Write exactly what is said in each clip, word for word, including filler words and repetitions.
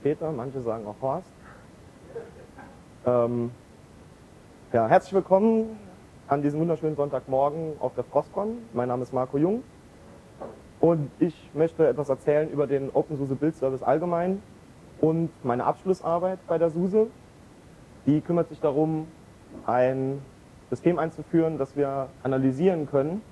Peter, manche sagen auch Horst. Ähm, ja, herzlich willkommen an diesem wunderschönen Sonntagmorgen auf der Frostcon. Mein Name ist Marco Jung und ich möchte etwas erzählen über den OpenSUSE Build Service allgemein und meine Abschlussarbeit bei der SUSE. Die kümmert sich darum, ein System einzuführen, das wir analysieren können,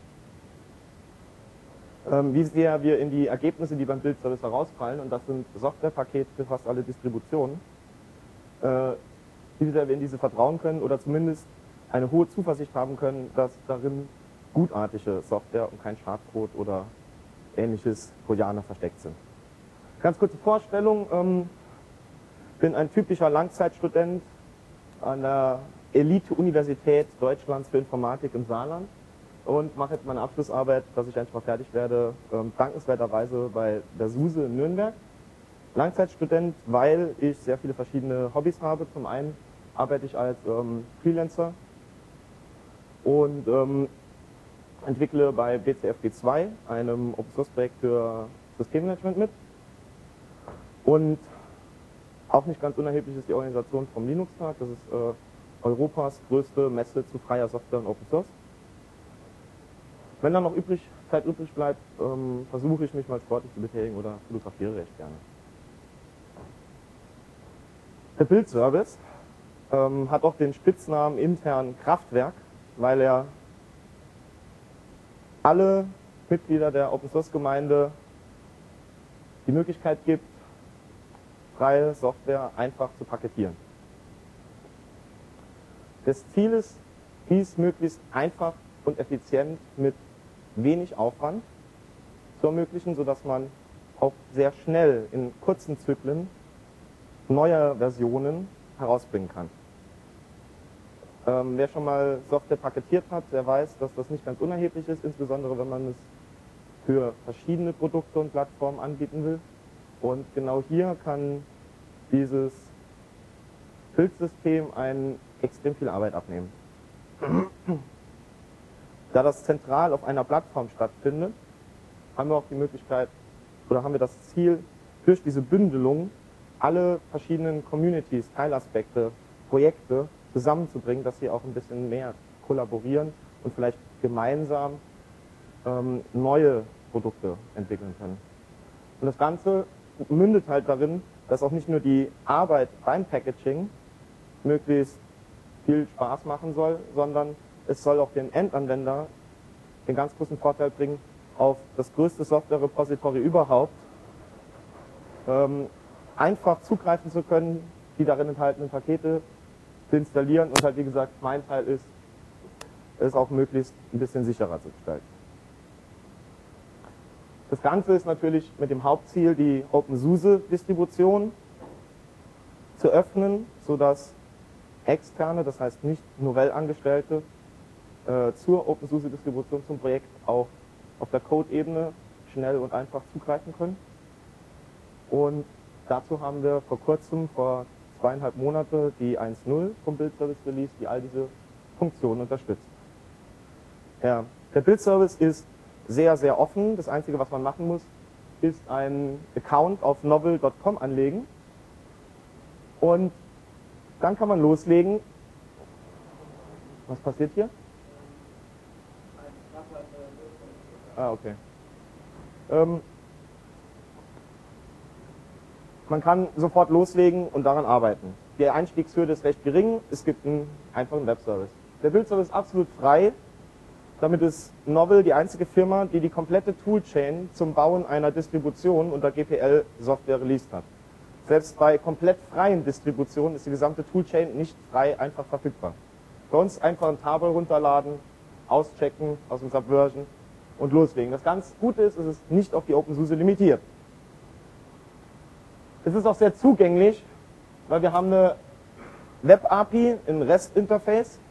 wie sehr wir in die Ergebnisse, die beim Build Service herausfallen, und das sind Softwarepakete für fast alle Distributionen, wie sehr wir in diese vertrauen können oder zumindest eine hohe Zuversicht haben können, dass darin gutartige Software und kein Schadcode oder ähnliches Trojaner versteckt sind. Ganz kurze Vorstellung, ähm, bin ein typischer Langzeitstudent an der Elite-Universität Deutschlands für Informatik im Saarland und mache jetzt meine Abschlussarbeit, dass ich endlich mal fertig werde, ähm, dankenswerterweise bei der SUSE in Nürnberg. Langzeitstudent, weil ich sehr viele verschiedene Hobbys habe. Zum einen arbeite ich als ähm, Freelancer und ähm, entwickle bei B C F G zwei, einem Open-Source-Projekt für Systemmanagement, mit. Und auch nicht ganz unerheblich ist die Organisation vom Linux-Tag. Das ist äh, Europas größte Messe zu freier Software und Open Source. Wenn dann noch übrig, Zeit übrig bleibt, ähm, versuche ich mich mal sportlich zu betätigen oder fotografiere recht gerne. Der Build Service ähm, hat auch den Spitznamen intern Kraftwerk, weil er alle Mitglieder der Open Source Gemeinde die Möglichkeit gibt, freie Software einfach zu paketieren. Das Ziel ist, dies möglichst einfach und effizient mit wenig Aufwand zu ermöglichen, sodass man auch sehr schnell in kurzen Zyklen neue Versionen herausbringen kann. Ähm, wer schon mal Software paketiert hat, der weiß, dass das nicht ganz unerheblich ist, insbesondere wenn man es für verschiedene Produkte und Plattformen anbieten will. Und genau hier kann dieses Build-System einen extrem viel Arbeit abnehmen. Da das zentral auf einer Plattform stattfindet, haben wir auch die Möglichkeit oder haben wir das Ziel, durch diese Bündelung alle verschiedenen Communities, Teilaspekte, Projekte zusammenzubringen, dass sie auch ein bisschen mehr kollaborieren und vielleicht gemeinsam ähm, neue Produkte entwickeln können. Und das Ganze mündet halt darin, dass auch nicht nur die Arbeit beim Packaging möglichst viel Spaß machen soll, sondern es soll auch dem Endanwender den ganz großen Vorteil bringen, auf das größte Software-Repository überhaupt ähm, einfach zugreifen zu können, die darin enthaltenen Pakete zu installieren, und halt, wie gesagt, mein Teil ist, es auch möglichst ein bisschen sicherer zu gestalten. Das Ganze ist natürlich mit dem Hauptziel, die OpenSUSE-Distribution zu öffnen, sodass externe, das heißt nicht Novell-Angestellte, äh, zur OpenSUSE-Distribution, zum Projekt auch auf der Code-Ebene schnell und einfach zugreifen können. Und dazu haben wir vor kurzem, vor zweieinhalb Monate, die eins Punkt null vom Build Service Release, die all diese Funktionen unterstützt. Ja, der Build Service ist sehr, sehr offen. Das Einzige, was man machen muss, ist einen Account auf novel punkt com anlegen. Und dann kann man loslegen. Was passiert hier? Ah, okay. Ähm, man kann sofort loslegen und daran arbeiten. Die Einstiegshürde ist recht gering. Es gibt einen einfachen Webservice. Der Build-Service ist absolut frei. Damit ist Novell die einzige Firma, die die komplette Toolchain zum Bauen einer Distribution unter G P L-Software released hat. Selbst bei komplett freien Distributionen ist die gesamte Toolchain nicht frei einfach verfügbar. Bei uns einfach ein Tabel runterladen, auschecken aus dem Subversion und loslegen. Das ganz Gute ist, es ist nicht auf die OpenSUSE limitiert. Es ist auch sehr zugänglich, weil wir haben eine Web-A P I, ein REST-Interface,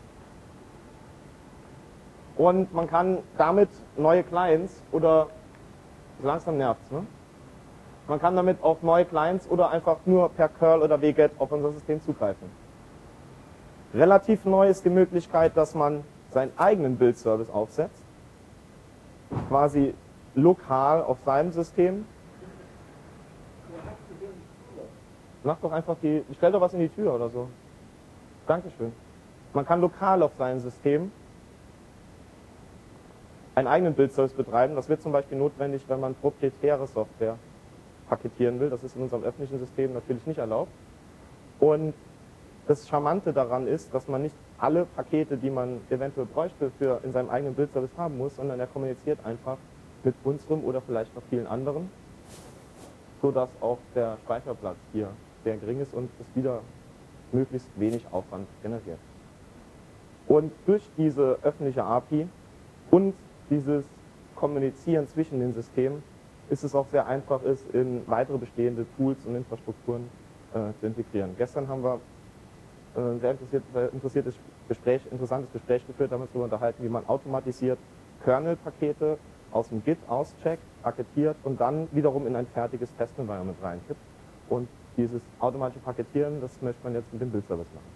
und man kann damit neue Clients oder, langsam nervt's, ne? Man kann damit auf neue Clients oder einfach nur per curl oder wget auf unser System zugreifen. Relativ neu ist die Möglichkeit, dass man seinen eigenen Build-Service aufsetzt, quasi lokal auf seinem System. Mach doch einfach die, stell doch was in die Tür oder so. Dankeschön. Man kann lokal auf seinem System einen eigenen Bildservice betreiben. Das wird zum Beispiel notwendig, wenn man proprietäre Software paketieren will. Das ist in unserem öffentlichen System natürlich nicht erlaubt. Und das Charmante daran ist, dass man nicht alle Pakete, die man eventuell bräuchte, für in seinem eigenen Bildservice haben muss, sondern er kommuniziert einfach mit unserem oder vielleicht noch vielen anderen, sodass auch der Speicherplatz hier sehr gering ist und es wieder möglichst wenig Aufwand generiert. Und durch diese öffentliche A P I und dieses Kommunizieren zwischen den Systemen ist es auch sehr einfach, es in weitere bestehende Tools und Infrastrukturen äh, zu integrieren. Gestern haben wir ein sehr interessiert, interessiertes Gespräch, interessantes Gespräch geführt, haben uns darüber unterhalten, wie man automatisiert Kernel-Pakete aus dem Git auscheckt, paketiert und dann wiederum in ein fertiges Test-Environment reinkippt. Und dieses automatische Paketieren, das möchte man jetzt mit dem Bildservice machen.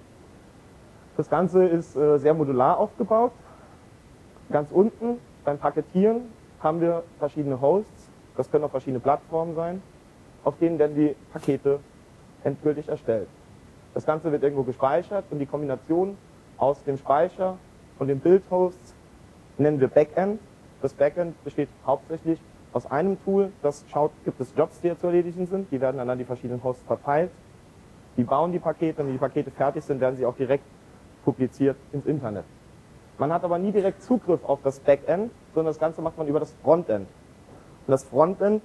Das Ganze ist äh, sehr modular aufgebaut. Ganz unten beim Paketieren haben wir verschiedene Hosts, das können auch verschiedene Plattformen sein, auf denen werden die Pakete endgültig erstellt. Das Ganze wird irgendwo gespeichert und die Kombination aus dem Speicher und dem Bildhost nennen wir Backend. Das Backend besteht hauptsächlich aus einem Tool, das schaut, gibt es Jobs, die hier zu erledigen sind, die werden dann an die verschiedenen Hosts verteilt. Die bauen die Pakete und wenn die Pakete fertig sind, werden sie auch direkt publiziert ins Internet. Man hat aber nie direkt Zugriff auf das Backend, sondern das Ganze macht man über das Frontend. Und das Frontend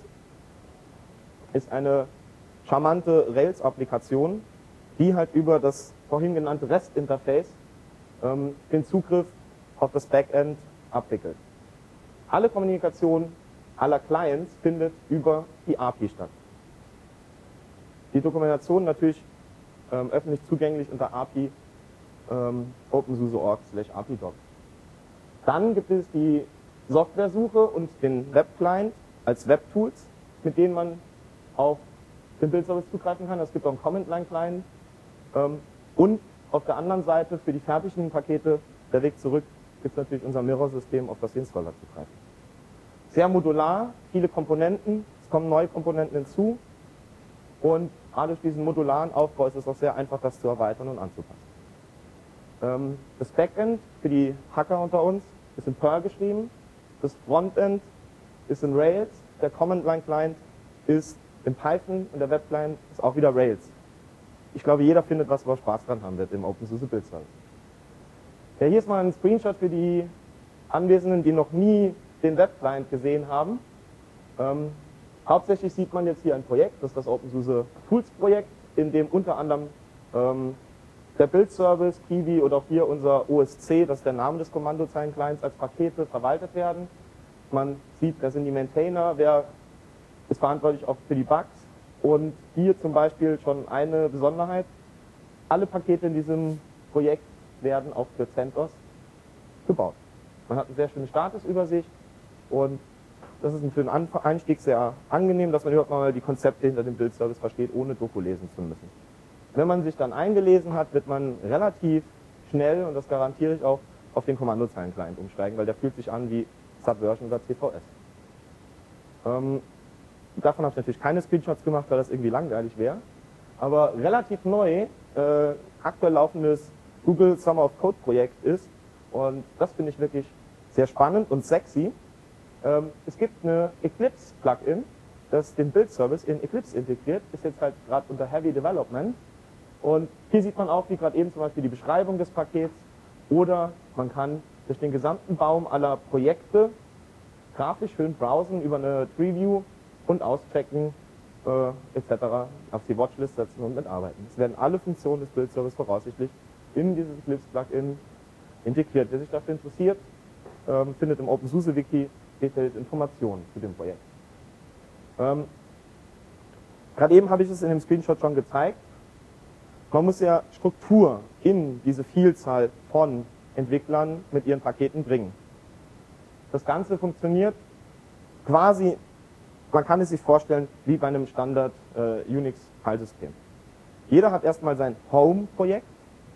ist eine charmante Rails-Applikation, die halt über das vorhin genannte REST-Interface ähm, den Zugriff auf das Backend abwickelt. Alle Kommunikation aller Clients findet über die A P I statt. Die Dokumentation natürlich ähm, öffentlich zugänglich unter A P I ähm, OpenSUSE Punkt org slash A P I Doc. Dann gibt es die Softwaresuche und den Web-Client als Web-Tools, mit denen man auf den Bildservice zugreifen kann. Es gibt auch einen Command-Line-Client. Ähm, und auf der anderen Seite für die fertigen Pakete, der Weg zurück, gibt es natürlich unser Mirror-System, auf das die Installer zugreifen. Sehr modular, viele Komponenten, es kommen neue Komponenten hinzu und gerade durch diesen modularen Aufbau ist es auch sehr einfach, das zu erweitern und anzupassen. Ähm, das Backend für die Hacker unter uns ist in Perl geschrieben, das Frontend ist in Rails, der Command-Line-Client ist in Python und der Web-Client ist auch wieder Rails. Ich glaube, jeder findet was, wo er Spaß dran haben wird im OpenSUSE Bildservice. Ja, hier ist mal ein Screenshot für die Anwesenden, die noch nie den Web-Client gesehen haben. Ähm, hauptsächlich sieht man jetzt hier ein Projekt, das ist das OpenSUSE Tools Projekt, in dem unter anderem ähm, der Bildservice, Kiwi oder auch hier unser O S C, das ist der Name des Kommandozeilen-Clients, als Pakete verwaltet werden. Man sieht, wer sind die Maintainer, wer ist verantwortlich auch für die Bugs. Und hier zum Beispiel schon eine Besonderheit, alle Pakete in diesem Projekt werden auch für CentOS gebaut. Man hat eine sehr schöne Statusübersicht und das ist für den Einstieg sehr angenehm, dass man überhaupt mal die Konzepte hinter dem Bildservice versteht, ohne Doku lesen zu müssen. Wenn man sich dann eingelesen hat, wird man relativ schnell, und das garantiere ich auch, auf den Kommandozeilen-Client umsteigen, weil der fühlt sich an wie Subversion oder C V S. Ähm, Davon habe ich natürlich keine Screenshots gemacht, weil das irgendwie langweilig wäre. Aber relativ neu, äh, aktuell laufendes Google Summer of Code Projekt ist, und das finde ich wirklich sehr spannend und sexy. Ähm, es gibt eine Eclipse-Plugin, das den Bildservice in Eclipse integriert, ist jetzt halt gerade unter Heavy Development. Und hier sieht man auch, wie gerade eben zum Beispiel die Beschreibung des Pakets, oder man kann durch den gesamten Baum aller Projekte grafisch schön browsen über eine Tree-View und auschecken äh, et cetera auf die Watchlist setzen und mitarbeiten. Es werden alle Funktionen des Bildservice voraussichtlich in dieses Eclipse-Plugin integriert. Wer sich dafür interessiert, ähm, findet im OpenSUSE-Wiki detaillierte Informationen zu dem Projekt. Ähm, Gerade eben habe ich es in dem Screenshot schon gezeigt. Man muss ja Struktur in diese Vielzahl von Entwicklern mit ihren Paketen bringen. Das Ganze funktioniert quasi, man kann es sich vorstellen, wie bei einem Standard äh, Unix-Filesystem. Jeder hat erstmal sein Home-Projekt.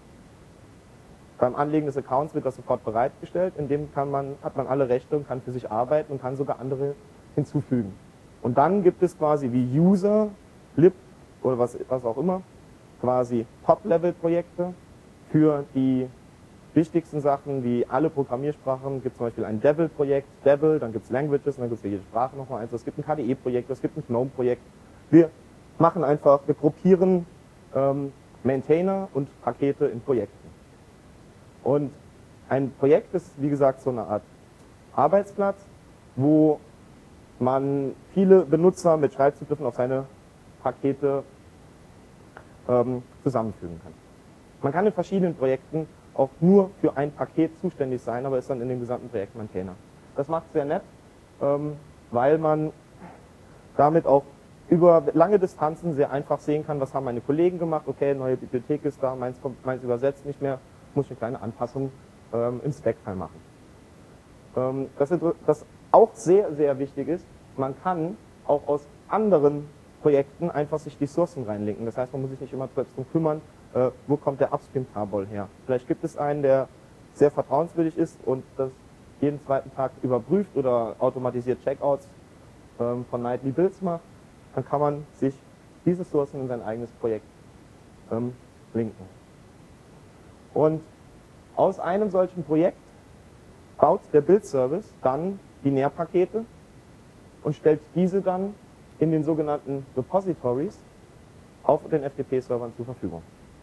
Beim Anlegen des Accounts wird das sofort bereitgestellt. In dem kann man, hat man alle Rechte und kann für sich arbeiten und kann sogar andere hinzufügen. Und dann gibt es quasi wie User, Lib oder was, was auch immer, quasi Top-Level-Projekte. Für die wichtigsten Sachen, wie alle Programmiersprachen, gibt es zum Beispiel ein Devil-Projekt, Devil, dann gibt es Languages, und dann gibt es für jede Sprache nochmal eins. Es gibt ein K D E-Projekt, es gibt ein GNOME-Projekt. Wir machen einfach, wir gruppieren ähm, Maintainer und Pakete in Projekten. Und ein Projekt ist, wie gesagt, so eine Art Arbeitsplatz, wo man viele Benutzer mit Schreibzugriffen auf seine Pakete ähm, zusammenfügen kann. Man kann in verschiedenen Projekten auch nur für ein Paket zuständig sein, aber ist dann in dem gesamten Projekt Maintainer. Das macht es sehr nett, ähm, weil man damit auch über lange Distanzen sehr einfach sehen kann, was haben meine Kollegen gemacht, okay, neue Bibliothek ist da, meins, kommt, meins übersetzt nicht mehr, muss ich eine kleine Anpassung ähm, im Spec-File machen. Ähm, das, das auch sehr, sehr wichtig ist, man kann auch aus anderen Projekten einfach sich die Sourcen reinlinken. Das heißt, man muss sich nicht immer selbst darum kümmern, äh, wo kommt der Upstream-Tarball her. Vielleicht gibt es einen, der sehr vertrauenswürdig ist und das jeden zweiten Tag überprüft oder automatisiert Checkouts ähm, von Nightly Builds macht. Dann kann man sich diese Sourcen in sein eigenes Projekt ähm, linken. Und aus einem solchen Projekt baut der Build-Service dann Binärpakete und stellt diese dann in den sogenannten Repositories auf den F T P-Servern zur Verfügung.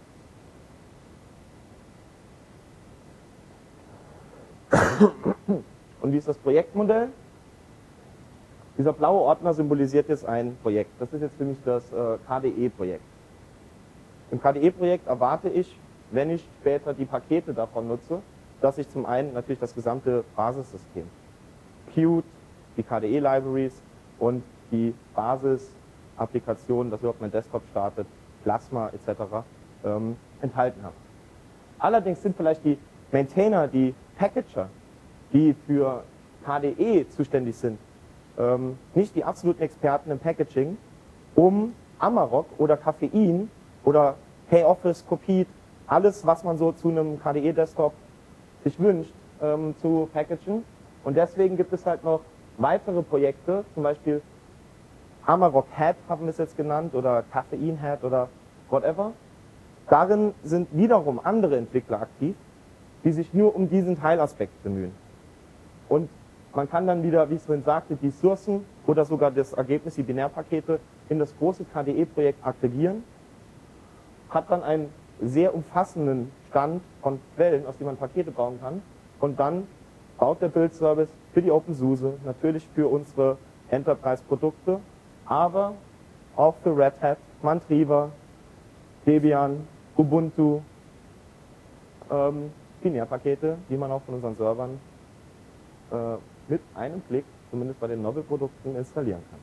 Und wie ist das Projektmodell? Dieser blaue Ordner symbolisiert jetzt ein Projekt. Das ist jetzt für mich das äh, K D E-Projekt. Im K D E-Projekt erwarte ich, wenn ich später die Pakete davon nutze, dass ich zum einen natürlich das gesamte Basissystem, Qt, die K D E-Libraries und die Basis-Applikation, dass überhaupt mein Desktop startet, Plasma et cetera ähm, enthalten habe. Allerdings sind vielleicht die Maintainer, die Packager, die für K D E zuständig sind, ähm, nicht die absoluten Experten im Packaging, um Amarok oder Caffein oder HeyOffice, Kopit, alles, was man so zu einem K D E-Desktop sich wünscht, ähm, zu packagen. Und deswegen gibt es halt noch weitere Projekte, zum Beispiel Amarok Hat haben wir es jetzt genannt oder Caffein Hat oder whatever. Darin sind wiederum andere Entwickler aktiv, die sich nur um diesen Teilaspekt bemühen. Und man kann dann wieder, wie ich vorhin sagte, die Sourcen oder sogar das Ergebnis, die Binärpakete, in das große K D E-Projekt aggregieren, hat dann einen sehr umfassenden Stand von Quellen, aus denen man Pakete bauen kann, und dann baut der Build-Service für die OpenSUSE, natürlich für unsere Enterprise-Produkte, aber auch für Red Hat, Mantriva, Debian, Ubuntu, ähm, Binärpakete, die man auch von unseren Servern äh, mit einem Klick, zumindest bei den Novel-Produkten, installieren kann.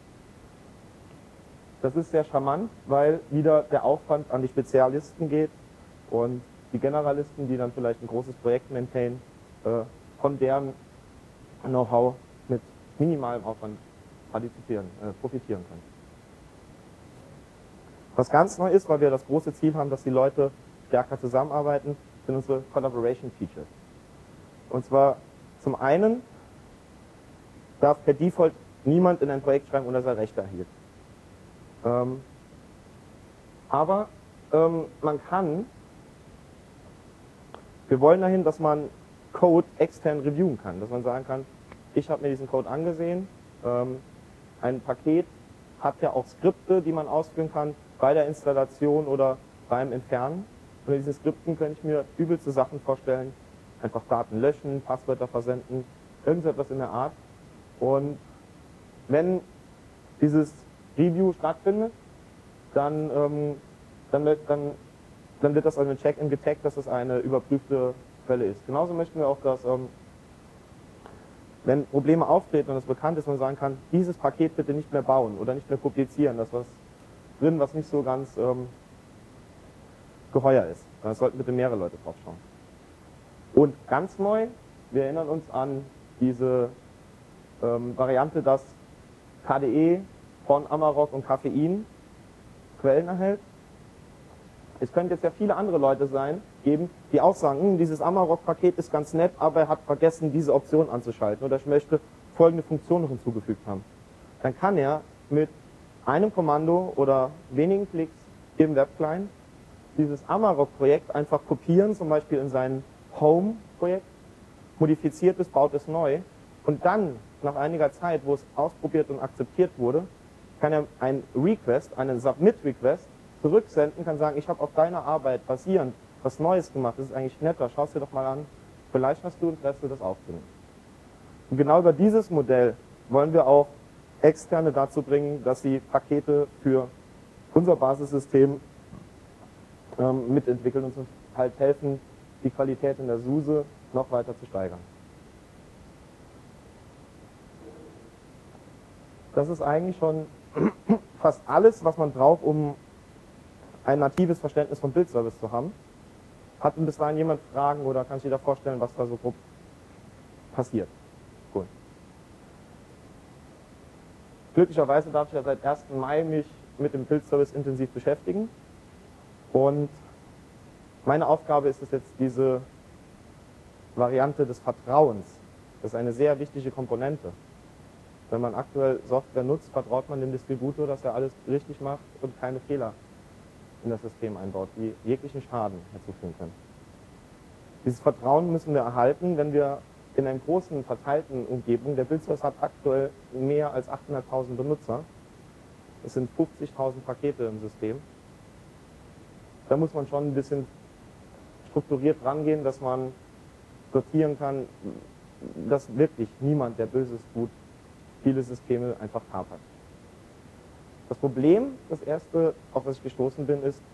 Das ist sehr charmant, weil wieder der Aufwand an die Spezialisten geht und die Generalisten, die dann vielleicht ein großes Projekt maintainen, äh, von deren Know-how mit minimalem Aufwand partizipieren, äh, profitieren können. Was ganz neu ist, weil wir das große Ziel haben, dass die Leute stärker zusammenarbeiten, sind unsere Collaboration Features. Und zwar zum einen darf per Default niemand in ein Projekt schreiben, ohne dass er Rechte erhielt. Ähm, aber ähm, man kann, wir wollen dahin, dass man Code extern reviewen kann, dass man sagen kann, ich habe mir diesen Code angesehen, ähm, ein Paket hat ja auch Skripte, die man ausführen kann bei der Installation oder beim Entfernen. Und in diesen Skripten könnte ich mir übelste Sachen vorstellen, einfach Daten löschen, Passwörter versenden, irgendetwas in der Art. Und wenn dieses Review stattfindet, dann, ähm, dann, dann, dann wird das als ein Check-in getaggt, dass es eine überprüfte Quelle ist. Genauso möchten wir auch, dass, ähm, wenn Probleme auftreten und es bekannt ist, man sagen kann, dieses Paket bitte nicht mehr bauen oder nicht mehr publizieren, da ist was drin, was nicht so ganz ähm, geheuer ist. Da sollten bitte mehrere Leute drauf schauen. Und ganz neu, wir erinnern uns an diese ähm, Variante, dass K D E von Amarok und Caffein Quellen erhält. Es könnte jetzt ja viele andere Leute sein, geben, die auch sagen, dieses Amarok-Paket ist ganz nett, aber er hat vergessen, diese Option anzuschalten oder ich möchte folgende Funktion noch hinzugefügt haben. Dann kann er mit einem Kommando oder wenigen Klicks im Webclient dieses Amarok-Projekt einfach kopieren, zum Beispiel in sein Home-Projekt, modifiziert es, baut es neu und dann nach einiger Zeit, wo es ausprobiert und akzeptiert wurde, kann er einen Request, einen Submit-Request zurücksenden, kann sagen, ich habe auf deiner Arbeit basierend was Neues gemacht, das ist eigentlich netter, schau es dir doch mal an, vielleicht hast du Interesse, das aufzunehmen. Und genau über dieses Modell wollen wir auch Externe dazu bringen, dass sie Pakete für unser Basissystem ähm, mitentwickeln und uns halt helfen, die Qualität in der SUSE noch weiter zu steigern. Das ist eigentlich schon fast alles, was man braucht, um ein natives Verständnis von Bildservice zu haben. Hat bis dahin jemand Fragen oder kann sich jeder vorstellen, was da so grob passiert? Cool. Glücklicherweise darf ich ja seit ersten Mai mich mit dem Bildservice intensiv beschäftigen. Und meine Aufgabe ist es jetzt, diese Variante des Vertrauens. Das ist eine sehr wichtige Komponente. Wenn man aktuell Software nutzt, vertraut man dem Distributor, dass er alles richtig macht und keine Fehler in das System einbaut, die jeglichen Schaden herzuführen können. Dieses Vertrauen müssen wir erhalten, wenn wir in einer großen, verteilten Umgebung, der Bildservice hat aktuell mehr als achthunderttausend Benutzer, es sind fünfzigtausend Pakete im System, da muss man schon ein bisschen strukturiert rangehen, dass man sortieren kann, dass wirklich niemand, der Böses tut, viele Systeme einfach kapert. Das Problem, das erste, auf das ich gestoßen bin, ist,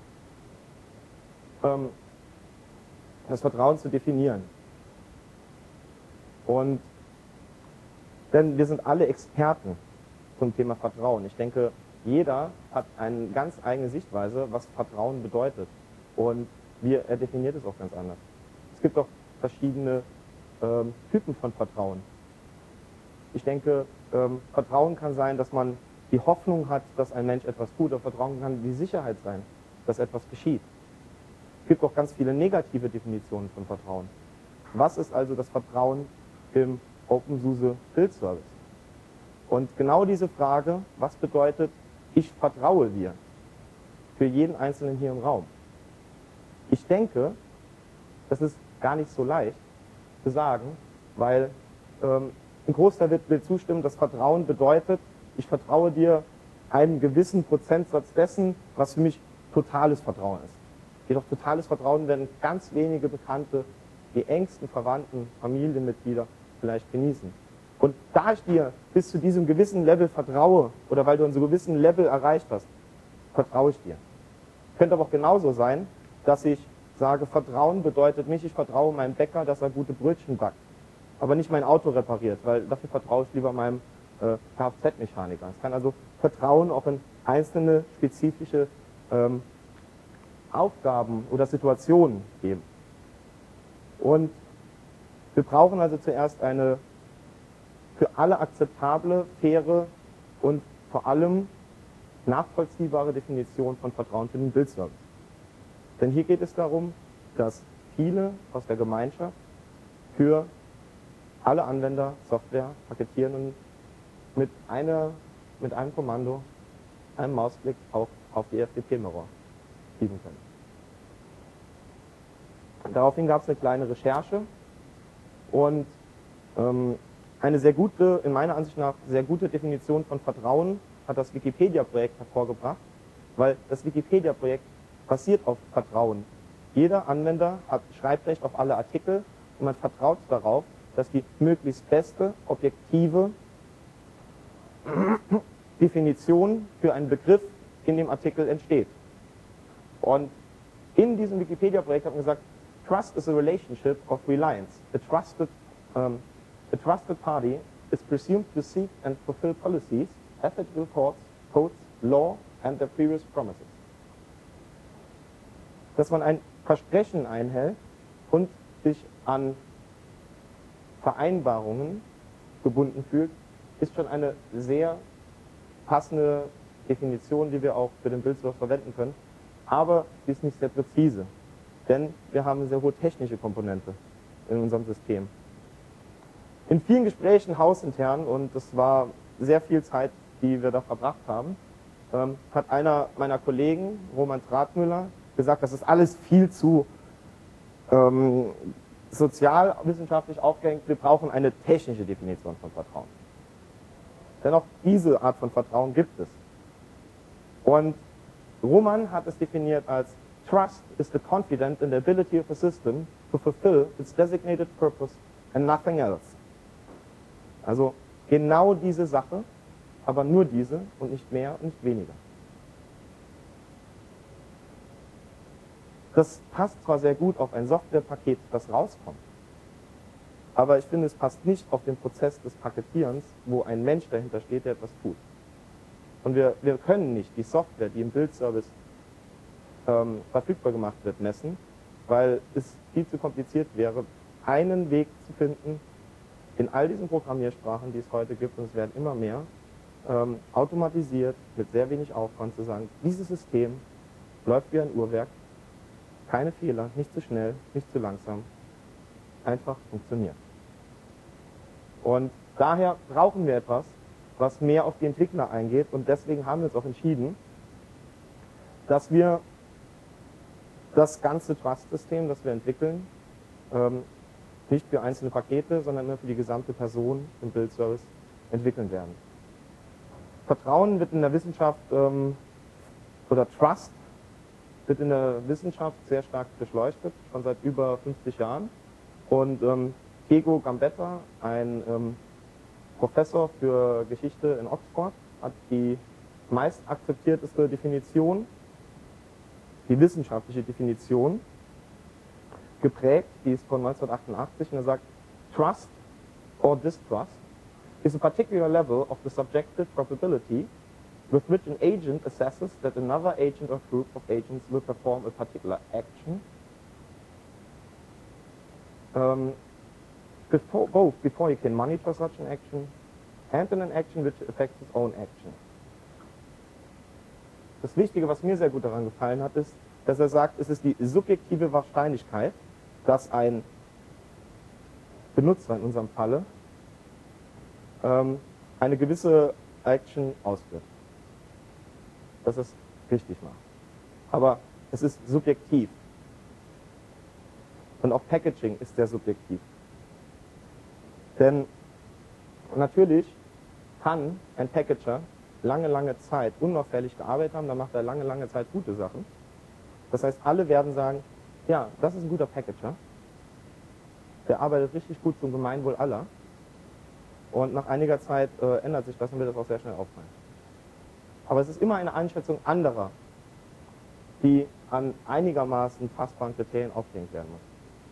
ähm, das Vertrauen zu definieren. Und denn wir sind alle Experten zum Thema Vertrauen. Ich denke, jeder hat eine ganz eigene Sichtweise, was Vertrauen bedeutet. Und wir, er definiert es auch ganz anders. Es gibt auch verschiedene ähm, Typen von Vertrauen. Ich denke, ähm, Vertrauen kann sein, dass man die Hoffnung hat, dass ein Mensch etwas tut. Aber Vertrauen kann die Sicherheit sein, dass etwas geschieht. Es gibt auch ganz viele negative Definitionen von Vertrauen. Was ist also das Vertrauen im OpenSUSE Bildservice? Und genau diese Frage, was bedeutet, ich vertraue dir, für jeden Einzelnen hier im Raum? Ich denke, das ist gar nicht so leicht zu sagen, weil ähm, ein Großteil wird, will zustimmen, dass Vertrauen bedeutet, ich vertraue dir einen gewissen Prozentsatz dessen, was für mich totales Vertrauen ist. Jedoch totales Vertrauen werden ganz wenige Bekannte, die engsten Verwandten, Familienmitglieder vielleicht genießen. Und da ich dir bis zu diesem gewissen Level vertraue, oder weil du einen so gewissen Level erreicht hast, vertraue ich dir. Könnte aber auch genauso sein, dass ich sage, Vertrauen bedeutet nicht, ich vertraue meinem Bäcker, dass er gute Brötchen backt, aber nicht mein Auto repariert, weil dafür vertraue ich lieber meinem äh, Kfz-Mechaniker. Es kann also Vertrauen auch in einzelne spezifische ähm, Aufgaben oder Situationen geben. Und wir brauchen also zuerst eine für alle akzeptable, faire und vor allem nachvollziehbare Definition von Vertrauen für den Bildservice. Denn hier geht es darum, dass viele aus der Gemeinschaft für alle Anwender Software paketieren und mit, einer, mit einem Kommando, einem Mausklick auch auf die F T P-Mirror schieben können. Daraufhin gab es eine kleine Recherche und ähm, eine sehr gute, in meiner Ansicht nach, sehr gute Definition von Vertrauen hat das Wikipedia-Projekt hervorgebracht, weil das Wikipedia-Projekt basiert auf Vertrauen. Jeder Anwender hat Schreibrecht auf alle Artikel und man vertraut darauf, dass die möglichst beste, objektive Definition für einen Begriff in dem Artikel entsteht. Und in diesem Wikipedia-Projekt hat man gesagt, Trust is a relationship of reliance. A trusted, um, a trusted party is presumed to seek and fulfill policies, ethical codes, codes, law and their previous promises. Dass man ein Versprechen einhält und sich an Vereinbarungen gebunden fühlt, ist schon eine sehr passende Definition, die wir auch für den Bildservice verwenden können. Aber sie ist nicht sehr präzise, denn wir haben eine sehr hohe technische Komponente in unserem System. In vielen Gesprächen hausintern, und das war sehr viel Zeit die wir da verbracht haben, ähm, hat einer meiner Kollegen, Roman Stratmüller, gesagt, das ist alles viel zu ähm, sozialwissenschaftlich aufgehängt, wir brauchen eine technische Definition von Vertrauen. Dennoch, diese Art von Vertrauen gibt es. Und Roman hat es definiert als Trust is the confidence in the ability of a system to fulfill its designated purpose and nothing else. Also genau diese Sache, aber nur diese und nicht mehr und nicht weniger. Das passt zwar sehr gut auf ein Softwarepaket, das rauskommt, aber ich finde, es passt nicht auf den Prozess des Paketierens, wo ein Mensch dahinter steht, der etwas tut. Und wir, wir können nicht die Software, die im Bildservice ähm, verfügbar gemacht wird, messen, weil es viel zu kompliziert wäre, einen Weg zu finden, in all diesen Programmiersprachen, die es heute gibt, und es werden immer mehr, ähm, automatisiert, mit sehr wenig Aufwand zu sagen, dieses System läuft wie ein Uhrwerk, keine Fehler, nicht zu schnell, nicht zu langsam, einfach funktioniert. Und daher brauchen wir etwas, was mehr auf die Entwickler eingeht, und deswegen haben wir uns auch entschieden, dass wir das ganze Trust-System, das wir entwickeln, ähm, nicht für einzelne Pakete, sondern immer für die gesamte Person im Bildservice entwickeln werden. Vertrauen wird in der Wissenschaft, ähm, oder Trust wird in der Wissenschaft sehr stark durchleuchtet, schon seit über fünfzig Jahren. Und ähm, Diego Gambetta, ein ähm, Professor für Geschichte in Oxford, hat die meist akzeptierteste Definition, die wissenschaftliche Definition, geprägt, die ist von neunzehnhundertachtundachtzig, und er sagt, Trust or distrust is a particular level of the subjective probability with which an agent assesses that another agent or group of agents will perform a particular action, um, before, both before he can monitor such an action and in an action which affects his own action. Das Wichtige, was mir sehr gut daran gefallen hat, ist, dass er sagt, es ist die subjektive Wahrscheinlichkeit, dass ein Benutzer in unserem Falle ähm, eine gewisse Action ausführt. Dass es richtig macht. Aber es ist subjektiv. Und auch Packaging ist sehr subjektiv. Denn natürlich kann ein Packager lange, lange Zeit unauffällig gearbeitet haben, dann macht er lange, lange Zeit gute Sachen. Das heißt, alle werden sagen, ja, das ist ein guter Packager, der arbeitet richtig gut zum Gemeinwohl aller, und nach einiger Zeit äh, ändert sich das und wird das auch sehr schnell auffallen. Aber es ist immer eine Einschätzung anderer, die an einigermaßen fassbaren Kriterien aufgehängt werden muss.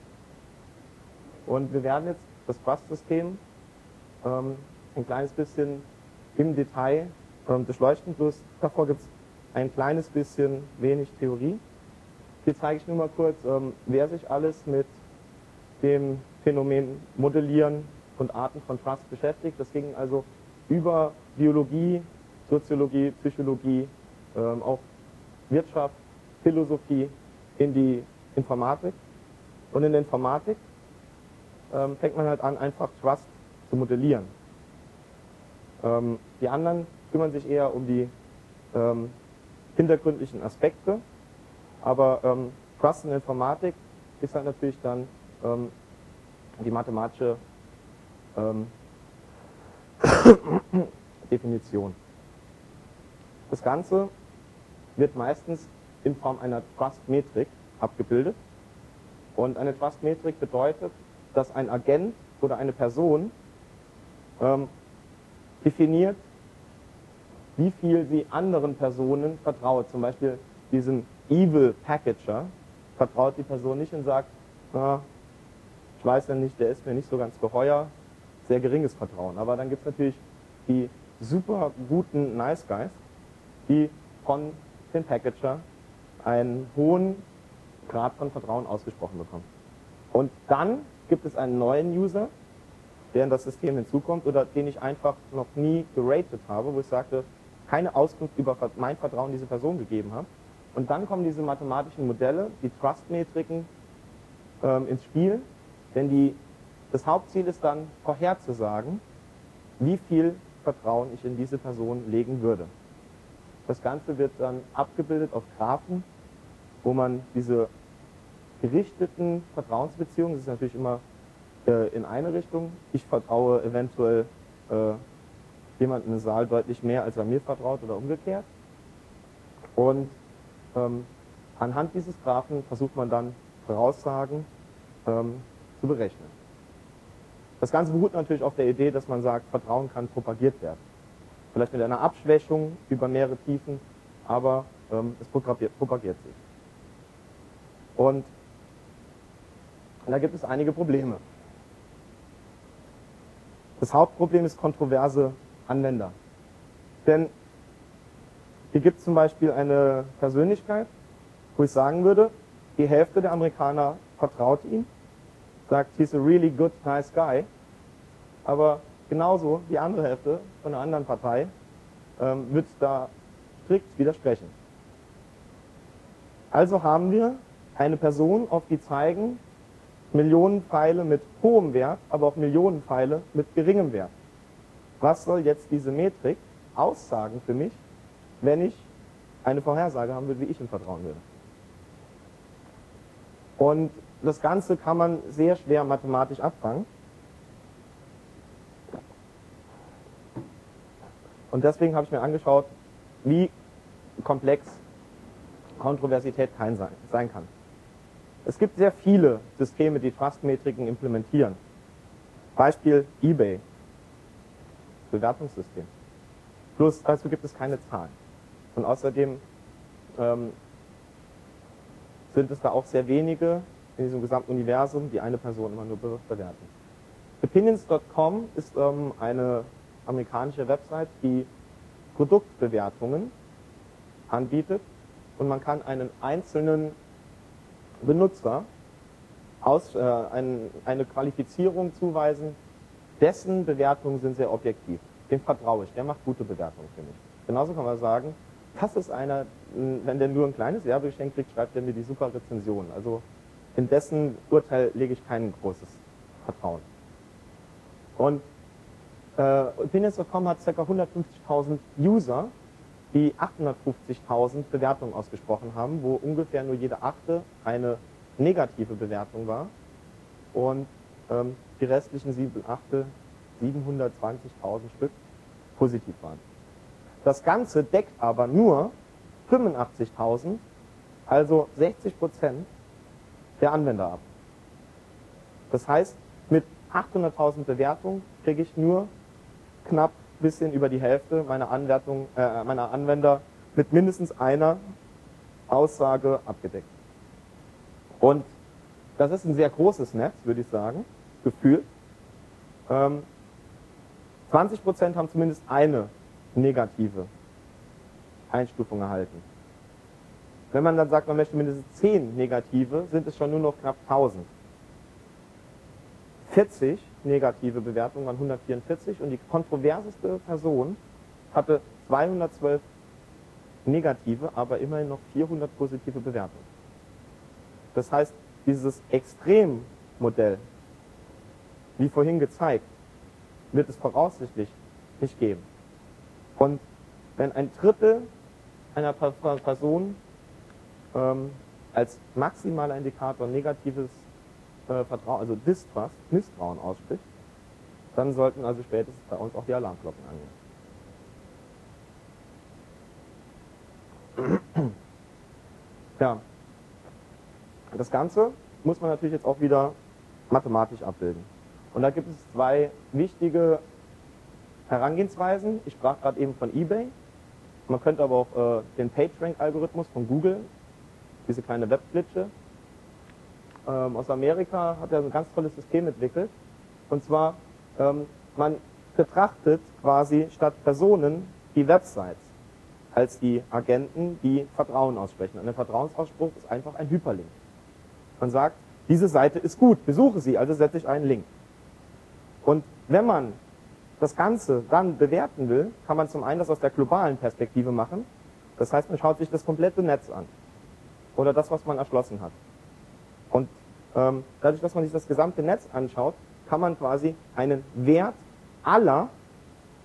Und wir werden jetzt das Trust-System ähm, ein kleines bisschen im Detail ähm, durchleuchten, bloß davor gibt es ein kleines bisschen wenig Theorie. Hier zeige ich nur mal kurz, ähm, wer sich alles mit dem Phänomen Modellieren und Arten von Trust beschäftigt. Das ging also über Biologie, Soziologie, Psychologie, ähm, auch Wirtschaft, Philosophie in die Informatik. Und in der Informatik ähm, fängt man halt an, einfach Trust zu modellieren. Ähm, die anderen kümmern sich eher um die ähm, hintergründlichen Aspekte. Aber ähm, Trust in der Informatik ist halt natürlich dann ähm, die mathematische ähm, Definition. Das Ganze wird meistens in Form einer Trust-Metrik abgebildet. Und eine Trust-Metrik bedeutet, dass ein Agent oder eine Person ähm, definiert, wie viel sie anderen Personen vertraut. Zum Beispiel diesem Evil Packager vertraut die Person nicht und sagt, na, ich weiß ja nicht, der ist mir nicht so ganz geheuer, sehr geringes Vertrauen. Aber dann gibt es natürlich die super guten Nice Guys, die von dem Packager einen hohen Grad von Vertrauen ausgesprochen bekommen. Und dann gibt es einen neuen User, der in das System hinzukommt oder den ich einfach noch nie geratet habe, wo ich sagte, keine Auskunft über mein Vertrauen dieser Person gegeben habe. Und dann kommen diese mathematischen Modelle, die Trust-Metriken, ähm, ins Spiel, denn die, das Hauptziel ist dann vorherzusagen, wie viel Vertrauen ich in diese Person legen würde. Das Ganze wird dann abgebildet auf Graphen, wo man diese gerichteten Vertrauensbeziehungen, das ist natürlich immer äh, in eine Richtung, ich vertraue eventuell äh, jemandem im Saal deutlich mehr, als er mir vertraut oder umgekehrt. Und ähm, anhand dieses Graphen versucht man dann Voraussagen ähm, zu berechnen. Das Ganze beruht natürlich auf der Idee, dass man sagt, Vertrauen kann propagiert werden. Vielleicht mit einer Abschwächung über mehrere Tiefen, aber ähm, es propagiert, propagiert sich. Und da gibt es einige Probleme. Das Hauptproblem ist kontroverse Anwender. Denn hier gibt es zum Beispiel eine Persönlichkeit, wo ich sagen würde, die Hälfte der Amerikaner vertraut ihm, sagt, he's a really good, nice guy, aber genauso die andere Hälfte von einer anderen Partei ähm, wird da strikt widersprechen. Also haben wir eine Person, auf die zeigen Millionen Pfeile mit hohem Wert, aber auch Millionen Pfeile mit geringem Wert. Was soll jetzt diese Metrik aussagen für mich, wenn ich eine Vorhersage haben will, wie ich ihm vertrauen würde? Und das Ganze kann man sehr schwer mathematisch abfangen. Und deswegen habe ich mir angeschaut, wie komplex Kontroversität sein kann. Es gibt sehr viele Systeme, die Trust-Metriken implementieren. Beispiel eBay, Bewertungssystem. Plus dazu gibt es keine Zahlen. Und außerdem ähm, sind es da auch sehr wenige in diesem gesamten Universum, die eine Person immer nur bewerten. Opinions Punkt com ist ähm, eine amerikanische Website, die Produktbewertungen anbietet und man kann einen einzelnen Benutzer aus, äh, ein, eine Qualifizierung zuweisen, dessen Bewertungen sind sehr objektiv. Dem vertraue ich, der macht gute Bewertungen für mich. Genauso kann man sagen, das ist einer, wenn der nur ein kleines Werbegeschenk kriegt, schreibt er mir die super Rezension. Also in dessen Urteil lege ich kein großes Vertrauen. Und äh, Opinions Punkt com hat ca. hundertfünfzigtausend User, die achthundertfünfzigtausend Bewertungen ausgesprochen haben, wo ungefähr nur jede achte eine negative Bewertung war und ähm, die restlichen sieben achte, siebenhundertzwanzigtausend Stück positiv waren. Das Ganze deckt aber nur fünfundachtzigtausend, also sechzig Prozent der Anwender ab. Das heißt, mit achthunderttausend Bewertungen kriege ich nur knapp bisschen über die Hälfte meiner, Anwertung, äh, meiner Anwender mit mindestens einer Aussage abgedeckt. Und das ist ein sehr großes Netz, würde ich sagen, gefühlt. Ähm, zwanzig Prozent haben zumindest eine negative Einstufung erhalten. Wenn man dann sagt, man möchte mindestens zehn negative, sind es schon nur noch knapp tausend. vierzig negative Bewertungen waren hundertvierundvierzig und die kontroverseste Person hatte zweihundertzwölf negative, aber immerhin noch vierhundert positive Bewertungen. Das heißt, dieses Extremmodell, wie vorhin gezeigt, wird es voraussichtlich nicht geben. Und wenn ein Drittel einer Person ähm, als maximaler Indikator negatives äh, Vertrauen, also Distrust, Misstrauen ausspricht, dann sollten also spätestens bei uns auch die Alarmglocken angehen. Ja, das Ganze muss man natürlich jetzt auch wieder mathematisch abbilden. Und da gibt es zwei wichtige Herangehensweisen. Ich sprach gerade eben von eBay. Man könnte aber auch äh, den PageRank-Algorithmus von Google, diese kleine Webklitsche, ähm, aus Amerika hat er ein ganz tolles System entwickelt. Und zwar, ähm, man betrachtet quasi statt Personen die Websites als die Agenten, die Vertrauen aussprechen. Und ein Vertrauensausspruch ist einfach ein Hyperlink. Man sagt, diese Seite ist gut, besuche sie, also setze ich einen Link. Und wenn man das Ganze dann bewerten will, kann man zum einen das aus der globalen Perspektive machen. Das heißt, man schaut sich das komplette Netz an. Oder das, was man erschlossen hat. Und ähm, dadurch, dass man sich das gesamte Netz anschaut, kann man quasi einen Wert aller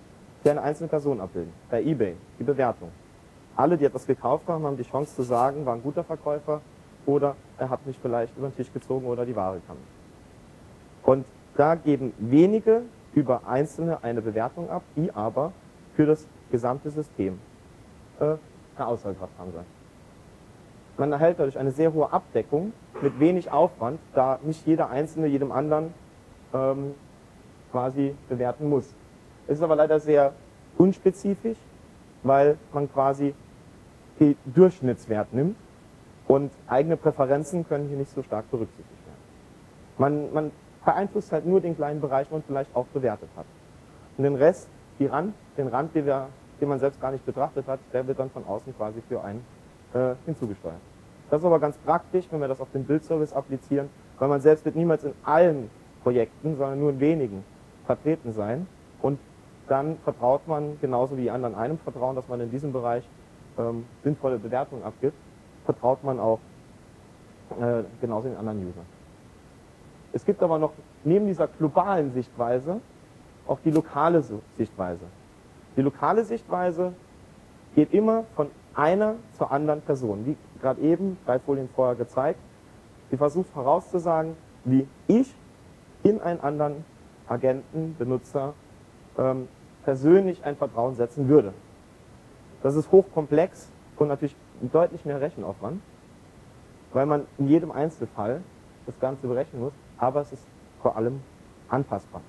die eine einzelne Person abbilden. Bei eBay, die Bewertung. Alle, die etwas gekauft haben, haben die Chance zu sagen, war ein guter Verkäufer oder er hat mich vielleicht über den Tisch gezogen oder die Ware kam. Und da geben wenige über Einzelne eine Bewertung ab, die aber für das gesamte System äh, eine Aussagekraft haben soll. Man erhält dadurch eine sehr hohe Abdeckung mit wenig Aufwand, da nicht jeder Einzelne jedem anderen ähm, quasi bewerten muss. Es ist aber leider sehr unspezifisch, weil man quasi den Durchschnittswert nimmt und eigene Präferenzen können hier nicht so stark berücksichtigt werden. Man, man beeinflusst halt nur den kleinen Bereich, den man vielleicht auch bewertet hat. Und den Rest, die Rand, den Rand, den, wir, den man selbst gar nicht betrachtet hat, der wird dann von außen quasi für einen äh, hinzugesteuert. Das ist aber ganz praktisch, wenn wir das auf den Bildservice applizieren, weil man selbst wird niemals in allen Projekten, sondern nur in wenigen vertreten sein. Und dann vertraut man, genauso wie die anderen einem vertrauen, dass man in diesem Bereich ähm, sinnvolle Bewertungen abgibt, vertraut man auch äh, genauso den anderen Usern. Es gibt aber noch neben dieser globalen Sichtweise auch die lokale Sichtweise. Die lokale Sichtweise geht immer von einer zur anderen Person. Wie gerade eben, drei Folien vorher gezeigt, sie versucht vorauszusagen, wie ich in einen anderen Agenten, Benutzer ähm, persönlich ein Vertrauen setzen würde. Das ist hochkomplex und natürlich deutlich mehr Rechenaufwand, weil man in jedem Einzelfall das Ganze berechnen muss, aber es ist vor allem anpassbar.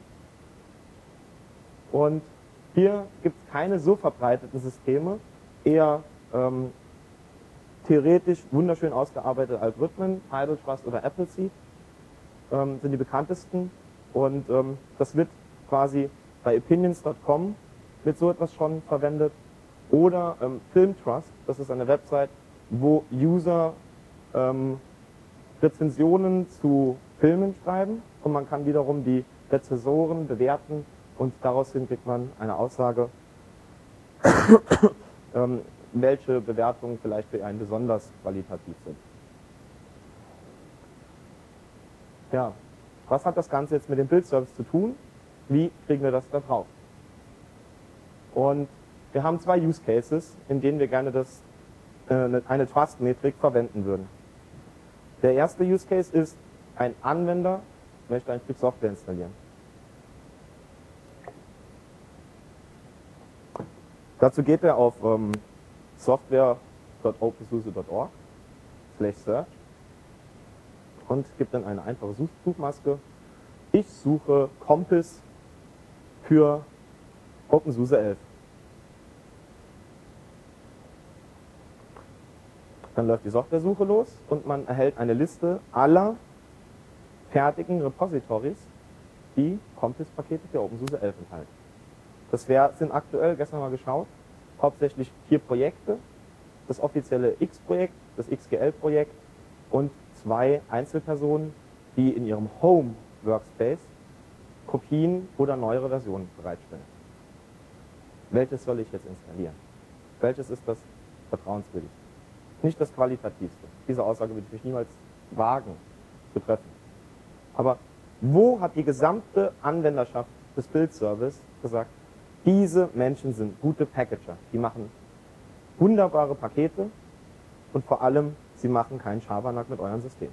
Und hier gibt es keine so verbreiteten Systeme, eher ähm, theoretisch wunderschön ausgearbeitete Algorithmen, Tidal, Trust oder Appleseed ähm, sind die bekanntesten und ähm, das wird quasi bei opinions punkt com mit so etwas schon verwendet oder ähm, Filmtrust, das ist eine Website, wo User ähm, Rezensionen zu Filmen schreiben und man kann wiederum die Rezensoren bewerten und daraus hin kriegt man eine Aussage, ähm, welche Bewertungen vielleicht für einen besonders qualitativ sind. Ja, was hat das Ganze jetzt mit dem Bildservice zu tun? Wie kriegen wir das da drauf? Und wir haben zwei Use Cases, in denen wir gerne das, äh, eine Trust-Metrik verwenden würden. Der erste Use Case ist, ein Anwender möchte ein Stück Software installieren. Dazu geht er auf ähm, software punkt opensuse punkt org slash search und gibt dann eine einfache Such Suchmaske. Ich suche Compass für OpenSUSE elf. Dann läuft die Softwaresuche los und man erhält eine Liste aller fertigen Repositories, die Compass-Pakete für OpenSUSE elf enthalten. Das wär, sind aktuell, gestern mal geschaut, hauptsächlich vier Projekte, das offizielle X-Projekt, das X G L-Projekt und zwei Einzelpersonen, die in ihrem Home-Workspace Kopien oder neuere Versionen bereitstellen. Welches soll ich jetzt installieren? Welches ist das vertrauenswürdigste? Nicht das qualitativste. Diese Aussage würde ich mich niemals wagen zu treffen. Aber wo hat die gesamte Anwenderschaft des Bildservice gesagt, diese Menschen sind gute Packager, die machen wunderbare Pakete und vor allem, sie machen keinen Schabernack mit eurem System.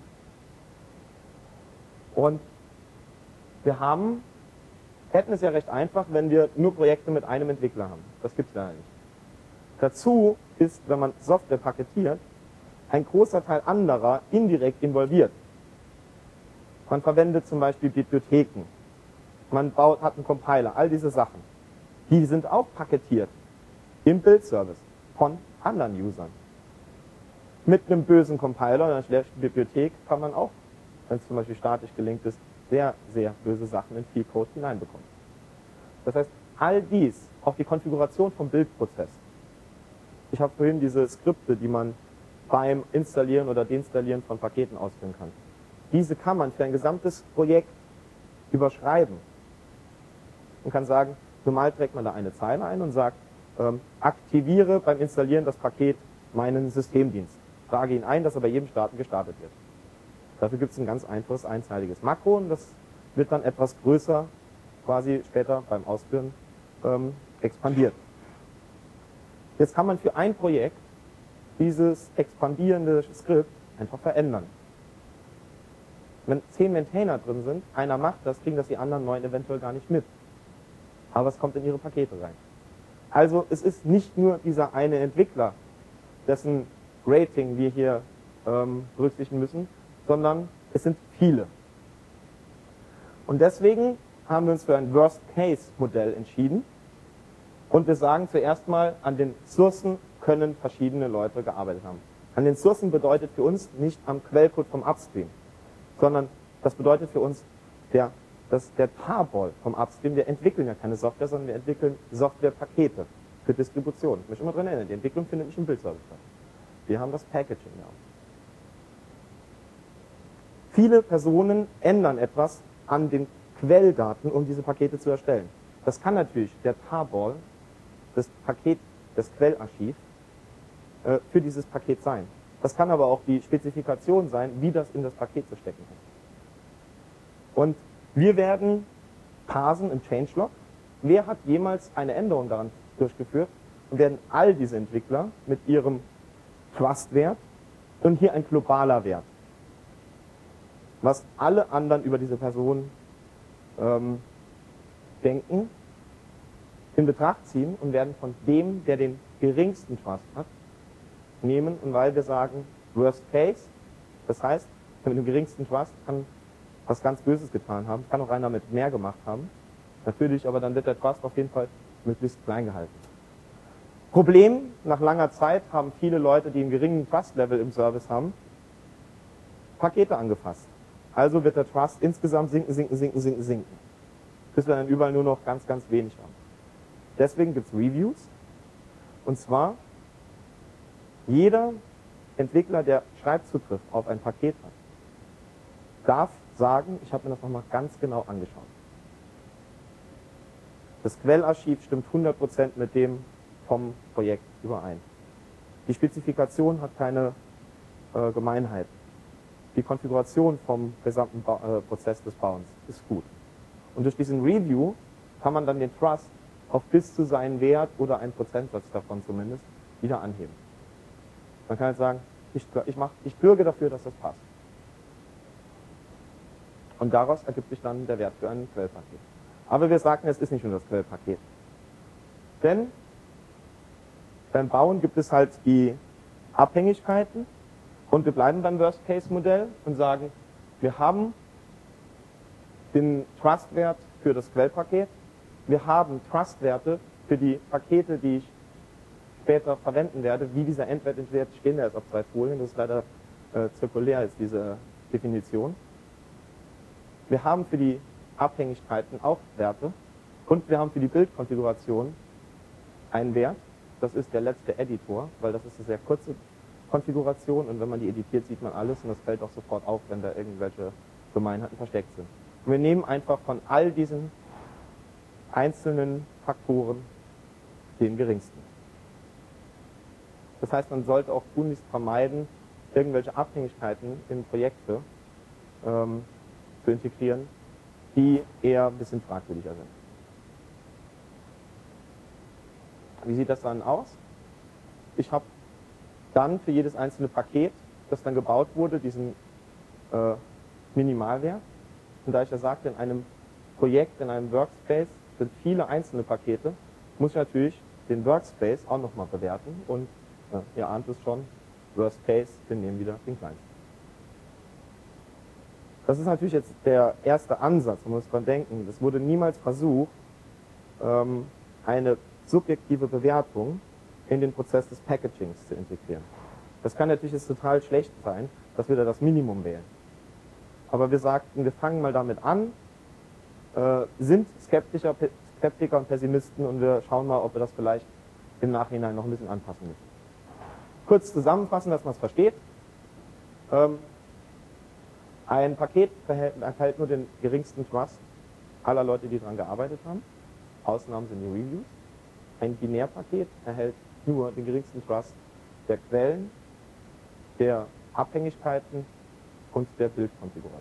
Und wir haben, hätten es ja recht einfach, wenn wir nur Projekte mit einem Entwickler haben. Das gibt es leider nicht. Dazu ist, wenn man Software paketiert, ein großer Teil anderer indirekt involviert. Man verwendet zum Beispiel Bibliotheken, man baut, hat einen Compiler, all diese Sachen. Die sind auch paketiert im Bildservice von anderen Usern. Mit einem bösen Compiler oder einer schlechten Bibliothek kann man auch, wenn es zum Beispiel statisch gelingt ist, sehr, sehr böse Sachen in viel Code hineinbekommen. Das heißt, all dies, auch die Konfiguration vom Bildprozess. Ich habe vorhin diese Skripte, die man beim Installieren oder Deinstallieren von Paketen ausführen kann. Diese kann man für ein gesamtes Projekt überschreiben. Man kann sagen, normal trägt man da eine Zeile ein und sagt, ähm, aktiviere beim Installieren das Paket meinen Systemdienst. Trage ihn ein, dass er bei jedem Starten gestartet wird. Dafür gibt es ein ganz einfaches einzeiliges Makro und das wird dann etwas größer quasi später beim Ausführen ähm, expandiert. Jetzt kann man für ein Projekt dieses expandierende Skript einfach verändern. Wenn zehn Maintainer drin sind, einer macht das, kriegen das die anderen neun eventuell gar nicht mit. Aber es kommt in ihre Pakete rein. Also es ist nicht nur dieser eine Entwickler, dessen Rating wir hier ähm, berücksichtigen müssen, sondern es sind viele. Und deswegen haben wir uns für ein Worst-Case-Modell entschieden. Und wir sagen zuerst mal, an den Sourcen können verschiedene Leute gearbeitet haben. An den Sourcen bedeutet für uns nicht am Quellcode vom Upstream, sondern das bedeutet für uns der, das, der Tarball vom Upstream. Wir entwickeln ja keine Software, sondern wir entwickeln Softwarepakete für Distribution. Ich muss immer dran erinnern, die Entwicklung findet nicht im Bildservice statt. Wir haben das Packaging ja. Viele Personen ändern etwas an den Quelldaten, um diese Pakete zu erstellen. Das kann natürlich der Tarball, das Paket, das Quellarchiv äh, für dieses Paket sein. Das kann aber auch die Spezifikation sein, wie das in das Paket zu stecken ist. Und wir werden parsen im Changelog. Wer hat jemals eine Änderung daran durchgeführt? Und werden all diese Entwickler mit ihrem Trust-Wert und hier ein globaler Wert, was alle anderen über diese Person ähm, denken, in Betracht ziehen und werden von dem, der den geringsten Trust hat, nehmen. Und weil wir sagen, Worst Case, das heißt, mit dem geringsten Trust kann was ganz Böses getan haben, kann auch einer mit mehr gemacht haben. Natürlich, aber dann wird der Trust auf jeden Fall möglichst klein gehalten. Problem, nach langer Zeit haben viele Leute, die einen geringen Trust-Level im Service haben, Pakete angefasst. Also wird der Trust insgesamt sinken, sinken, sinken, sinken, sinken. Bis wir dann überall nur noch ganz, ganz wenig haben. Deswegen gibt es Reviews. Und zwar, jeder Entwickler, der Schreibzugriff auf ein Paket hat, darf sagen, ich habe mir das nochmal ganz genau angeschaut. Das Quellarchiv stimmt hundert Prozent mit dem vom Projekt überein. Die Spezifikation hat keine äh, Gemeinheit. Die Konfiguration vom gesamten ba äh, Prozess des Bauens ist gut. Und durch diesen Review kann man dann den Trust auf bis zu seinen Wert oder einen Prozentsatz davon zumindest wieder anheben. Man kann halt sagen, ich, ich, mach, ich bürge dafür, dass das passt. Und daraus ergibt sich dann der Wert für ein Quellpaket. Aber wir sagten, es ist nicht nur das Quellpaket. Denn beim Bauen gibt es halt die Abhängigkeiten und wir bleiben beim Worst-Case-Modell und sagen, wir haben den Trust-Wert für das Quellpaket, wir haben Trust-Werte für die Pakete, die ich später verwenden werde, wie dieser Endwert entsteht, stehen da jetzt auf zwei Folien, das ist leider äh, zirkulär, ist diese Definition. Wir haben für die Abhängigkeiten auch Werte und wir haben für die Bildkonfiguration einen Wert, das ist der letzte Editor, weil das ist eine sehr kurze Konfiguration und wenn man die editiert, sieht man alles und das fällt auch sofort auf, wenn da irgendwelche Gemeinheiten versteckt sind. Und wir nehmen einfach von all diesen einzelnen Faktoren den geringsten. Das heißt, man sollte auch tunlichst vermeiden, irgendwelche Abhängigkeiten in Projekte ähm, zu integrieren, die eher ein bisschen fragwürdiger sind. Wie sieht das dann aus? Ich habe dann für jedes einzelne Paket, das dann gebaut wurde, diesen äh, Minimalwert. Und da ich ja sagte, in einem Projekt, in einem Workspace sind viele einzelne Pakete, muss ich natürlich den Workspace auch nochmal bewerten und äh, ihr ahnt es schon, Worst Case, wir nehmen wieder den kleinsten. Das ist natürlich jetzt der erste Ansatz, man muss dran denken. Es wurde niemals versucht, ähm, eine subjektive Bewertung in den Prozess des Packagings zu integrieren. Das kann natürlich jetzt total schlecht sein, dass wir da das Minimum wählen. Aber wir sagten, wir fangen mal damit an, äh, sind Skeptiker, Skeptiker und Pessimisten und wir schauen mal, ob wir das vielleicht im Nachhinein noch ein bisschen anpassen müssen. Kurz zusammenfassen, dass man es versteht. Ähm, ein Paket enthält nur den geringsten Trust aller Leute, die daran gearbeitet haben. Ausnahmen sind die Reviews. Ein Binärpaket erhält nur den geringsten Trust der Quellen, der Abhängigkeiten und der Bildkonfiguration.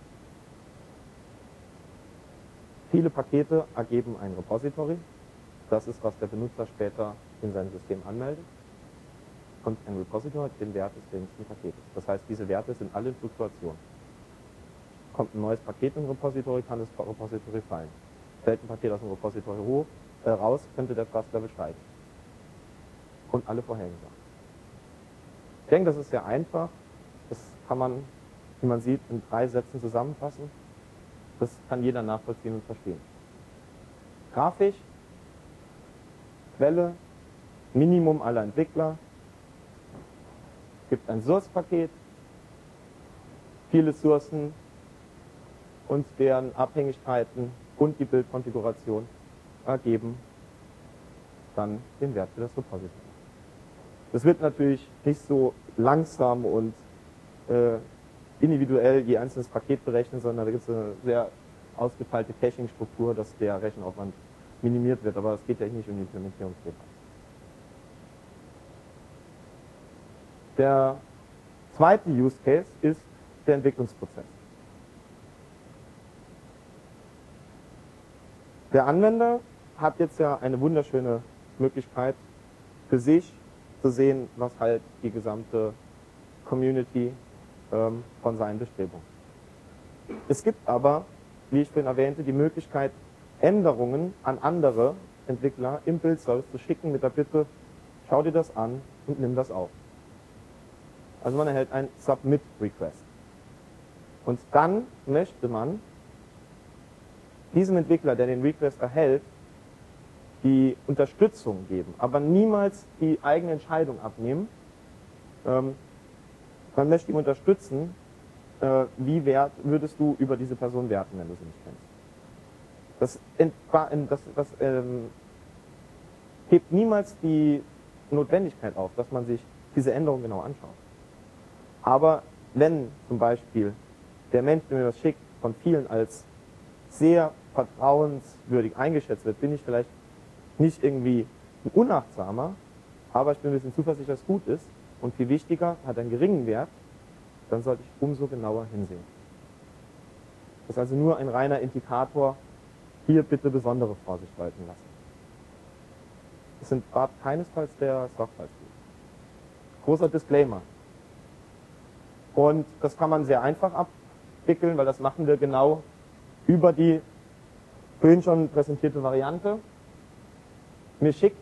Viele Pakete ergeben ein Repository. Das ist, was der Benutzer später in sein System anmeldet. Und ein Repository hat den Wert des längsten Paketes. Das heißt, diese Werte sind alle in Fluktuation. Kommt ein neues Paket in ein Repository, kann das Repository fallen. Fällt ein Paket aus dem Repository hoch, äh, raus, könnte der Trust-Level steigen. Und alle vorherigen Sachen. Ich denke, das ist sehr einfach. Das kann man, wie man sieht, in drei Sätzen zusammenfassen. Das kann jeder nachvollziehen und verstehen. Grafisch, Quelle, Minimum aller Entwickler, es gibt ein Source-Paket, viele Sourcen und deren Abhängigkeiten und die Bildkonfiguration ergeben dann den Wert für das Repository. Das wird natürlich nicht so langsam und äh, individuell je einzelnes Paket berechnen, sondern da gibt es eine sehr ausgefeilte Caching-Struktur, dass der Rechenaufwand minimiert wird, aber es geht ja nicht um die Implementierungsdetails. Der zweite Use Case ist der Entwicklungsprozess. Der Anwender hat jetzt ja eine wunderschöne Möglichkeit für sich zu sehen, was halt die gesamte Community ähm, von seinen Bestrebungen. Es gibt aber, wie ich vorhin erwähnte, die Möglichkeit, Änderungen an andere Entwickler im Build-Service zu schicken mit der Bitte, schau dir das an und nimm das auf. Also man erhält ein Submit-Request. Und dann möchte man diesem Entwickler, der den Request erhält, die Unterstützung geben, aber niemals die eigene Entscheidung abnehmen. Ähm, man möchte ihm unterstützen, äh, wie wert würdest du über diese Person werten, wenn du sie nicht kennst. Das, das, das ähm, hebt niemals die Notwendigkeit auf, dass man sich diese Änderung genau anschaut. Aber wenn zum Beispiel der Mensch, der mir das schickt, von vielen als sehr vertrauenswürdig eingeschätzt wird, bin ich vielleicht nicht irgendwie ein Unachtsamer, aber ich bin ein bisschen zuversichtlich, dass es gut ist und viel wichtiger, hat einen geringen Wert, dann sollte ich umso genauer hinsehen. Das ist also nur ein reiner Indikator, hier bitte besondere Vorsicht walten lassen. Es sind Art keinesfalls der Sorgfaltspflicht. Großer Disclaimer. Und das kann man sehr einfach abwickeln, weil das machen wir genau über die vorhin schon präsentierte Variante. Mir schickt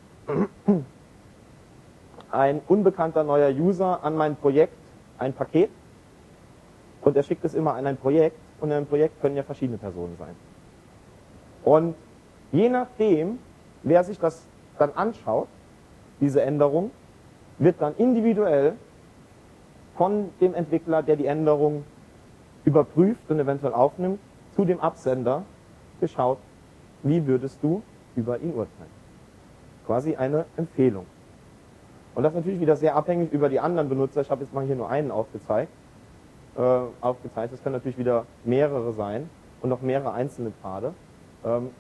ein unbekannter neuer User an mein Projekt ein Paket und er schickt es immer an ein Projekt und in einem Projekt können ja verschiedene Personen sein. Und je nachdem, wer sich das dann anschaut, diese Änderung, wird dann individuell von dem Entwickler, der die Änderung überprüft und eventuell aufnimmt, zu dem Absender geschaut, wie würdest du über ihn urteilen. Quasi eine Empfehlung. Und das ist natürlich wieder sehr abhängig über die anderen Benutzer. Ich habe jetzt mal hier nur einen aufgezeigt. Äh, aufgezeigt. Es können natürlich wieder mehrere sein und auch mehrere einzelne Pfade. Ähm,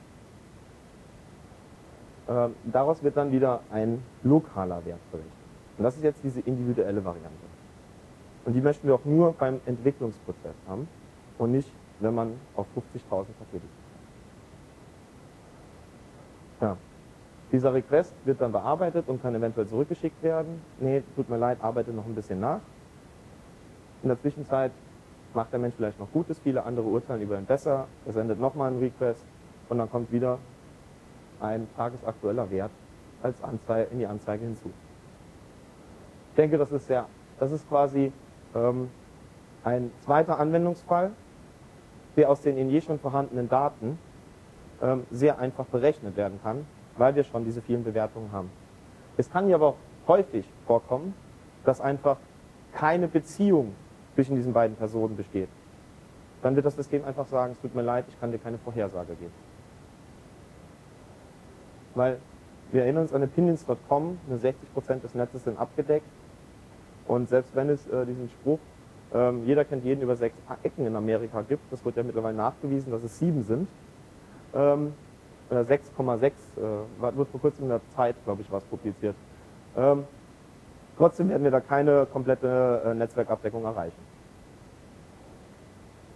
äh, daraus wird dann wieder ein lokaler Wert berechnet. Und das ist jetzt diese individuelle Variante. Und die möchten wir auch nur beim Entwicklungsprozess haben und nicht, wenn man auf fünfzigtausend Pakete geht. Ja. Dieser Request wird dann bearbeitet und kann eventuell zurückgeschickt werden. Nee, tut mir leid, arbeite noch ein bisschen nach. In der Zwischenzeit macht der Mensch vielleicht noch Gutes, viele andere urteilen über ihn besser, er sendet nochmal einen Request und dann kommt wieder ein tagesaktueller Wert als Anzeige, in die Anzeige hinzu. Ich denke, das ist, sehr, das ist quasi ähm, ein zweiter Anwendungsfall, der aus den in je schon vorhandenen Daten ähm, sehr einfach berechnet werden kann, weil wir schon diese vielen Bewertungen haben. Es kann hier aber auch häufig vorkommen, dass einfach keine Beziehung zwischen diesen beiden Personen besteht. Dann wird das System einfach sagen, es tut mir leid, ich kann dir keine Vorhersage geben. Weil wir erinnern uns an Opinions Punkt com, nur sechzig Prozent des Netzes sind abgedeckt und selbst wenn es äh, diesen Spruch, äh, jeder kennt jeden über sechs Ecken in Amerika gibt, das wird ja mittlerweile nachgewiesen, dass es sieben sind, ähm, oder sechs Komma sechs, äh, wird vor kurzem in der Zeit, glaube ich, was publiziert. Ähm, trotzdem werden wir da keine komplette äh, Netzwerkabdeckung erreichen.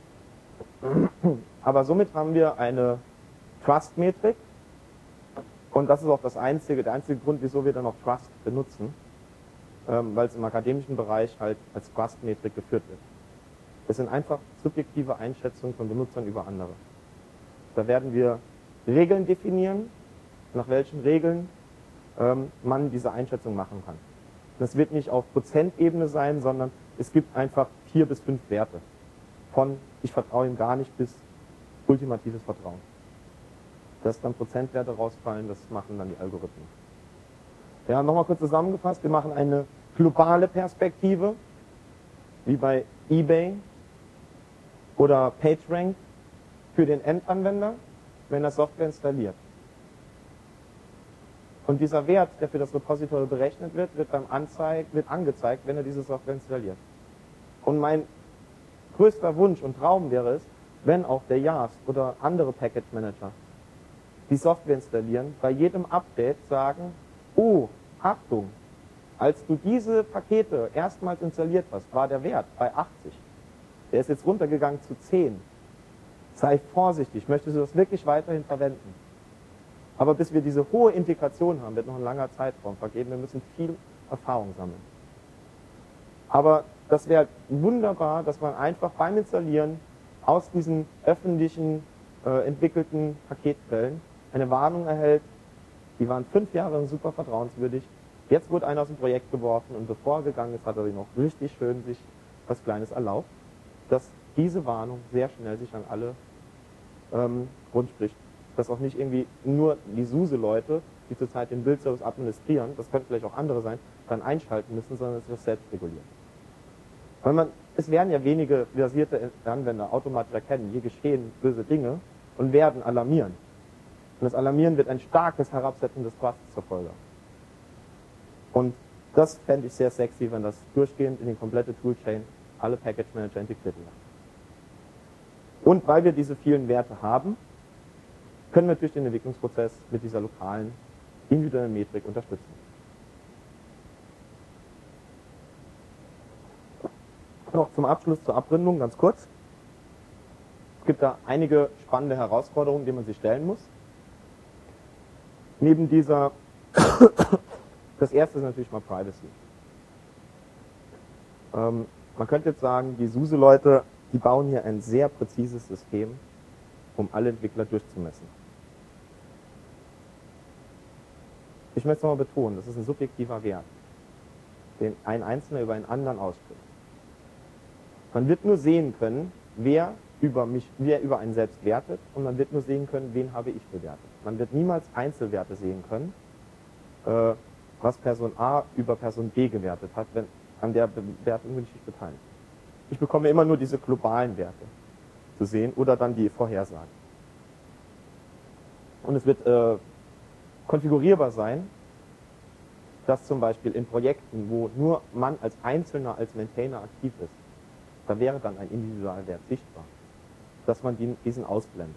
Aber somit haben wir eine Trust-Metrik Und das ist auch das einzige, der einzige Grund, wieso wir dann auch Trust benutzen, ähm, weil es im akademischen Bereich halt als Trust-Metrik geführt wird. Es sind einfach subjektive Einschätzungen von Benutzern über andere. Da werden wir Regeln definieren, nach welchen Regeln ähm, man diese Einschätzung machen kann. Das wird nicht auf Prozentebene sein, sondern es gibt einfach vier bis fünf Werte. Von ich vertraue ihm gar nicht bis ultimatives Vertrauen. Dass dann Prozentwerte rausfallen, das machen dann die Algorithmen. Ja, nochmal kurz zusammengefasst, wir machen eine globale Perspektive, wie bei eBay oder PageRank für den Endanwender, wenn er Software installiert. Und dieser Wert, der für das Repository berechnet wird, wird beim Anzeig, wird angezeigt, wenn er diese Software installiert. Und mein größter Wunsch und Traum wäre es, wenn auch der YAST oder andere Package Manager die Software installieren, bei jedem Update sagen, oh, Achtung, als du diese Pakete erstmals installiert hast, war der Wert bei achtzig. Der ist jetzt runtergegangen zu zehn. Sei vorsichtig, möchtest du das wirklich weiterhin verwenden? Aber bis wir diese hohe Integration haben, wird noch ein langer Zeitraum vergeben. Wir müssen viel Erfahrung sammeln. Aber das wäre wunderbar, dass man einfach beim Installieren aus diesen öffentlichen äh, entwickelten Paketquellen eine Warnung erhält. Die waren fünf Jahre super vertrauenswürdig. Jetzt wurde einer aus dem Projekt geworfen und bevor er gegangen ist, hat er sich noch richtig schön sich was Kleines erlaubt, dass diese Warnung sehr schnell sich an alle ähm, rundspricht. Dass auch nicht irgendwie nur die SUSE-Leute, die zurzeit den Bildservice administrieren, das könnten vielleicht auch andere sein, dann einschalten müssen, sondern es wird selbst reguliert. Weil man, es werden ja wenige versierte Anwender automatisch erkennen, hier geschehen böse Dinge und werden alarmieren. Und das Alarmieren wird ein starkes Herabsetzen des Trusts zur Folge. Und das fände ich sehr sexy, wenn das durchgehend in die komplette Toolchain alle Package Manager integriert werden. Und weil wir diese vielen Werte haben, können wir durch den Entwicklungsprozess mit dieser lokalen, individuellen Metrik unterstützen. Noch zum Abschluss zur Abrundung ganz kurz. Es gibt da einige spannende Herausforderungen, die man sich stellen muss. Neben dieser, das erste ist natürlich mal Privacy. Ähm, man könnte jetzt sagen, die SUSE-Leute, die bauen hier ein sehr präzises System, um alle Entwickler durchzumessen. Ich möchte es nochmal betonen, das ist ein subjektiver Wert, den ein Einzelner über einen anderen ausspricht. Man wird nur sehen können, wer über mich, wer über einen selbst wertet, und man wird nur sehen können, wen habe ich bewertet. Man wird niemals Einzelwerte sehen können, äh, was Person A über Person B gewertet hat, wenn an der Bewertung bin ich nicht beteiligt. Ich bekomme immer nur diese globalen Werte zu sehen oder dann die Vorhersagen. Und es wird äh, konfigurierbar sein, dass zum Beispiel in Projekten, wo nur man als Einzelner, als Maintainer aktiv ist, da wäre dann ein Individualwert sichtbar, dass man diesen ausblendet.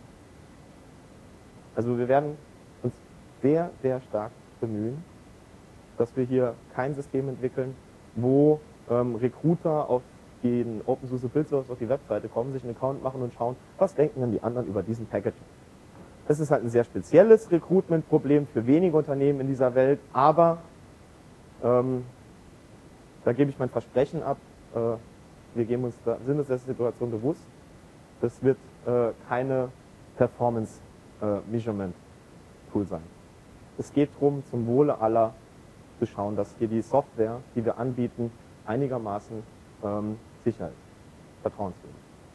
Also wir werden uns sehr, sehr stark bemühen, dass wir hier kein System entwickeln, wo ähm, Recruiter auf den OpenSUSE Build Service auf die Webseite kommen, sich einen Account machen und schauen, was denken denn die anderen über diesen Package. Das ist halt ein sehr spezielles Recruitment-Problem für wenige Unternehmen in dieser Welt, aber ähm, da gebe ich mein Versprechen ab, äh, wir geben uns da, sind uns der Situation bewusst, das wird äh, keine Performance-Measurement-Tool äh, sein. Es geht darum, zum Wohle aller zu schauen, dass hier die Software, die wir anbieten, einigermaßen ähm, sicher ist, vertrauenswürdig.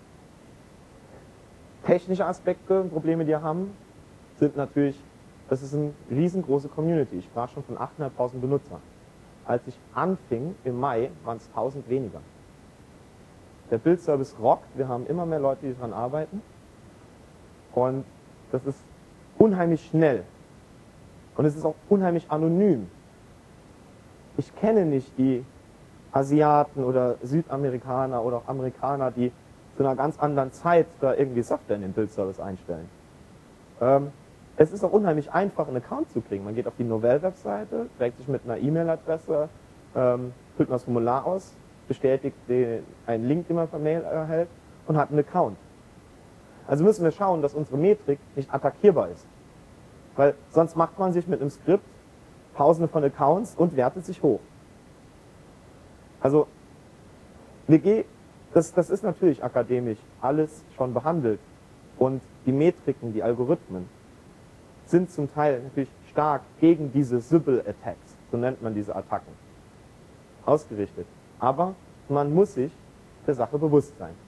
Technische Aspekte, Probleme, die wir haben, sind natürlich, das ist eine riesengroße Community. Ich sprach schon von achthunderttausend Benutzern. Als ich anfing im Mai, waren es tausend weniger. Der Build-Service rockt, wir haben immer mehr Leute, die daran arbeiten. Und das ist unheimlich schnell. Und es ist auch unheimlich anonym. Ich kenne nicht die Asiaten oder Südamerikaner oder auch Amerikaner, die zu einer ganz anderen Zeit da irgendwie Software in den Build-Service einstellen. Ähm, es ist auch unheimlich einfach, einen Account zu kriegen. Man geht auf die Novell-Webseite, trägt sich mit einer E-Mail-Adresse, ähm, füllt man das Formular aus, bestätigt den, einen Link, den man per Mail erhält und hat einen Account. Also müssen wir schauen, dass unsere Metrik nicht attackierbar ist. Weil sonst macht man sich mit einem Skript Tausende von Accounts und wertet sich hoch. Also W G, das, das ist natürlich akademisch alles schon behandelt. Und die Metriken, die Algorithmen sind zum Teil natürlich stark gegen diese Sybil-Attacks, so nennt man diese Attacken, ausgerichtet. Aber man muss sich der Sache bewusst sein.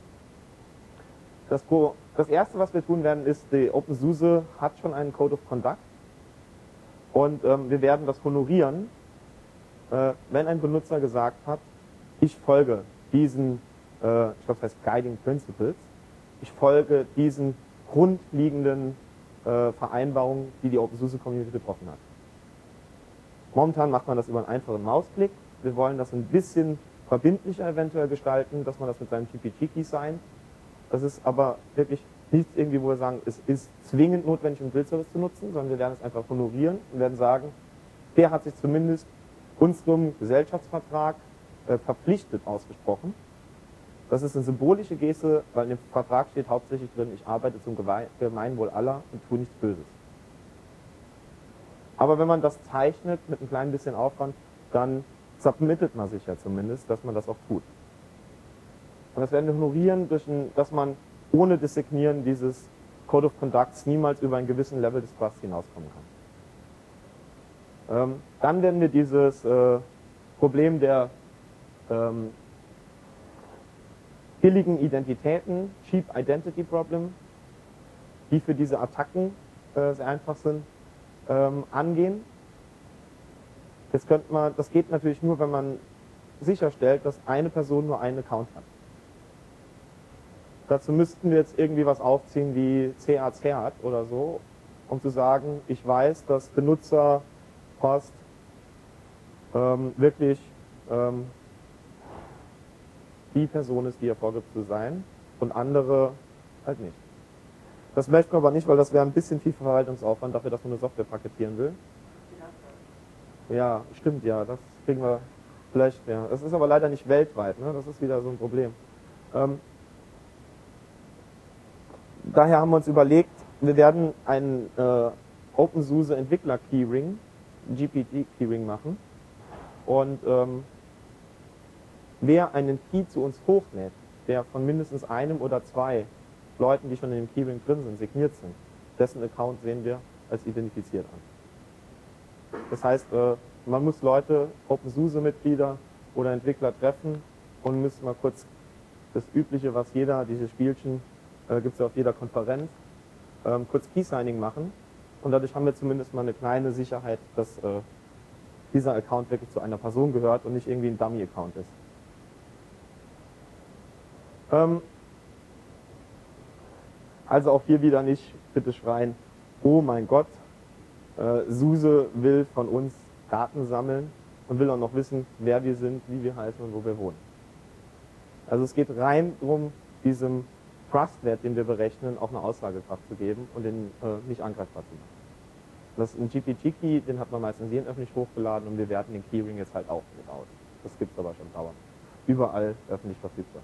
Das, das erste, was wir tun werden, ist, die OpenSUSE hat schon einen Code of Conduct und ähm, wir werden das honorieren, äh, wenn ein Benutzer gesagt hat, ich folge diesen, äh, ich glaube, das heißt Guiding Principles, ich folge diesen grundlegenden äh, Vereinbarungen, die die OpenSUSE Community getroffen hat. Momentan macht man das über einen einfachen Mausklick. Wir wollen das ein bisschen verbindlicher eventuell gestalten, dass man das mit seinem G P G-Key signed. Das ist aber wirklich nichts irgendwie, wo wir sagen, es ist zwingend notwendig, um Bildservice zu nutzen, sondern wir werden es einfach honorieren und werden sagen, der hat sich zumindest unserem Gesellschaftsvertrag äh, verpflichtet ausgesprochen. Das ist eine symbolische Geste, weil in dem Vertrag steht hauptsächlich drin, ich arbeite zum Gemeinwohl aller und tue nichts Böses. Aber wenn man das zeichnet mit ein klein bisschen Aufwand, dann submittet man sich ja zumindest, dass man das auch tut. Und das werden wir honorieren, durch ein, dass man ohne Designieren dieses Code of Conducts niemals über einen gewissen Level des Trusts hinauskommen kann. Ähm, dann werden wir dieses äh, Problem der ähm, billigen Identitäten, Cheap Identity Problem, die für diese Attacken äh, sehr einfach sind, ähm, angehen. Das, könnte man, das geht natürlich nur, wenn man sicherstellt, dass eine Person nur einen Account hat. Dazu müssten wir jetzt irgendwie was aufziehen wie C A C hat oder so, um zu sagen, ich weiß, dass Benutzerpost ähm, wirklich ähm, die Person ist, die er vorgibt zu sein, und andere halt nicht. Das möchten wir aber nicht, weil das wäre ein bisschen viel Verwaltungsaufwand dafür, dass man eine Software paketieren will. Ja, stimmt, ja, das kriegen wir vielleicht, ja. Das ist aber leider nicht weltweit, ne? Das ist wieder so ein Problem. Ähm, daher haben wir uns überlegt, wir werden einen äh, OpenSUSE Entwickler Keyring, G P G Keyring machen, und ähm, wer einen Key zu uns hochlädt, der von mindestens einem oder zwei Leuten, die schon in dem Keyring drin sind, signiert sind, dessen Account sehen wir als identifiziert an. Das heißt, äh, man muss Leute, OpenSUSE-Mitglieder oder Entwickler treffen und müsste mal kurz das Übliche, was jeder, diese Spielchen, äh, gibt es ja auf jeder Konferenz, ähm, kurz Key-Signing machen, und dadurch haben wir zumindest mal eine kleine Sicherheit, dass äh, dieser Account wirklich zu einer Person gehört und nicht irgendwie ein Dummy-Account ist. Ähm, also auch hier wieder nicht bitte schreien, oh mein Gott, äh, SUSE will von uns Daten sammeln und will auch noch wissen, wer wir sind, wie wir heißen und wo wir wohnen. Also es geht rein darum, diesem Trust-Wert, den wir berechnen, auch eine Aussagekraft zu geben und den äh, nicht angreifbar zu machen. Das ist ein G P G-Key, den hat man meistens jeden öffentlich hochgeladen, und wir werten den Keyring jetzt halt auch mit aus. Das gibt es aber schon dauernd. Überall öffentlich verfügbar.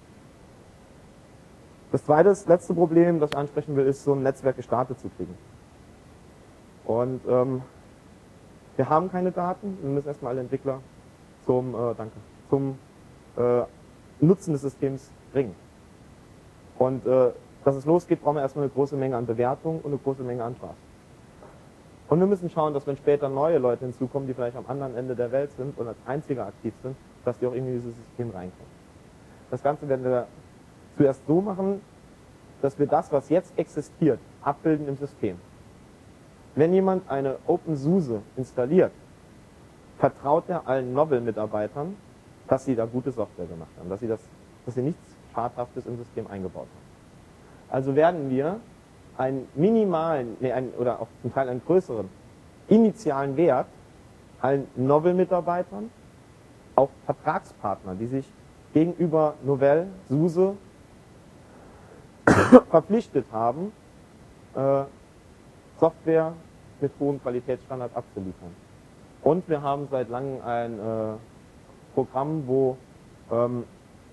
Das zweite, das letzte Problem, das ich ansprechen will, ist, so ein Netzwerk gestartet zu kriegen. Und ähm, wir haben keine Daten, wir müssen erstmal alle Entwickler zum, äh, danke, zum äh, Nutzen des Systems bringen. Und äh, dass es losgeht, brauchen wir erstmal eine große Menge an Bewertung und eine große Menge an Trust. Und wir müssen schauen, dass wenn später neue Leute hinzukommen, die vielleicht am anderen Ende der Welt sind und als Einziger aktiv sind, dass die auch irgendwie in dieses System reinkommen. Das Ganze werden wir zuerst so machen, dass wir das, was jetzt existiert, abbilden im System. Wenn jemand eine OpenSUSE installiert, vertraut er allen Novel-Mitarbeitern, dass sie da gute Software gemacht haben, dass sie, das, dass sie nichts Schadhaftes im System eingebaut haben. Also werden wir einen minimalen, nee, einen, oder auch zum Teil einen größeren initialen Wert allen Novel-Mitarbeitern, auch Vertragspartnern, die sich gegenüber Novell, SUSE verpflichtet haben, äh, Software mit hohem Qualitätsstandard abzuliefern. Und wir haben seit langem ein äh, Programm, wo ähm,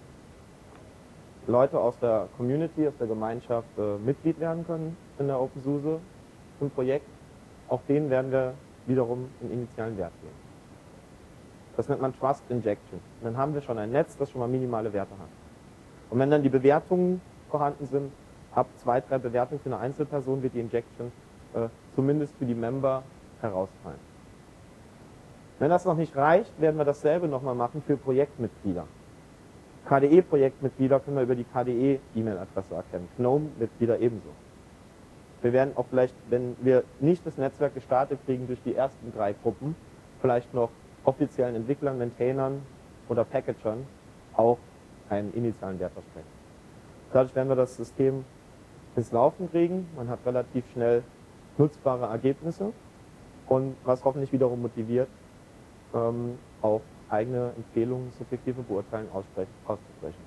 Leute aus der Community, aus der Gemeinschaft äh, Mitglied werden können in der OpenSUSE im Projekt. auch denen werden wir wiederum einen initialen Wert geben. Das nennt man Trust Injection. Und dann haben wir schon ein Netz, das schon mal minimale Werte hat. Und wenn dann die Bewertungen vorhanden sind, ab zwei, drei Bewertungen für eine Einzelperson wird die Injection äh, zumindest für die Member herausfallen. Wenn das noch nicht reicht, werden wir dasselbe nochmal machen für Projektmitglieder. K D E-Projektmitglieder können wir über die K D E-E-Mail-Adresse erkennen. GNOME-Mitglieder ebenso. Wir werden auch vielleicht, wenn wir nicht das Netzwerk gestartet kriegen durch die ersten drei Gruppen, vielleicht noch offiziellen Entwicklern, Maintainern oder Packagern auch einen initialen Wert versprechen. Dadurch werden wir das System ins Laufen kriegen. Man hat relativ schnell nutzbare Ergebnisse und was hoffentlich wiederum motiviert, ähm, auch eigene Empfehlungen, subjektive Beurteilungen auszusprechen.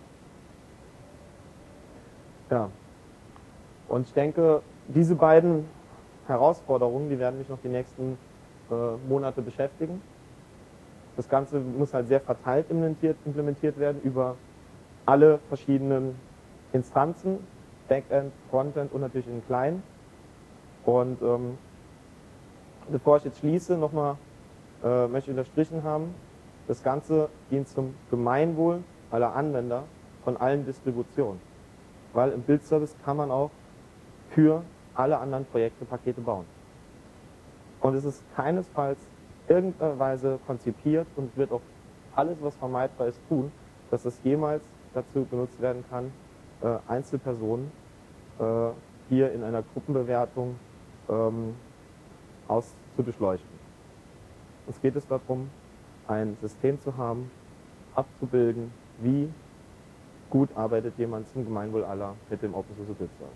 Ja. Und ich denke, diese beiden Herausforderungen, die werden mich noch die nächsten äh, Monate beschäftigen. Das Ganze muss halt sehr verteilt implementiert, implementiert werden über alle verschiedenen Instanzen, Backend, Frontend und natürlich in den Client. Und ähm, bevor ich jetzt schließe, nochmal äh, möchte ich unterstrichen haben, das Ganze dient zum Gemeinwohl aller Anwender von allen Distributionen. Weil im Build-Service kann man auch für alle anderen Projekte Pakete bauen. Und es ist keinesfalls irgendeiner Weise konzipiert und wird auch alles, was vermeidbar ist, tun, dass es jemals dazu benutzt werden kann, äh, Einzelpersonen äh, hier in einer Gruppenbewertung ähm, auszudurchleuchten. Es geht es darum, ein System zu haben, abzubilden, wie gut arbeitet jemand zum Gemeinwohl aller mit dem Open Source Build Service.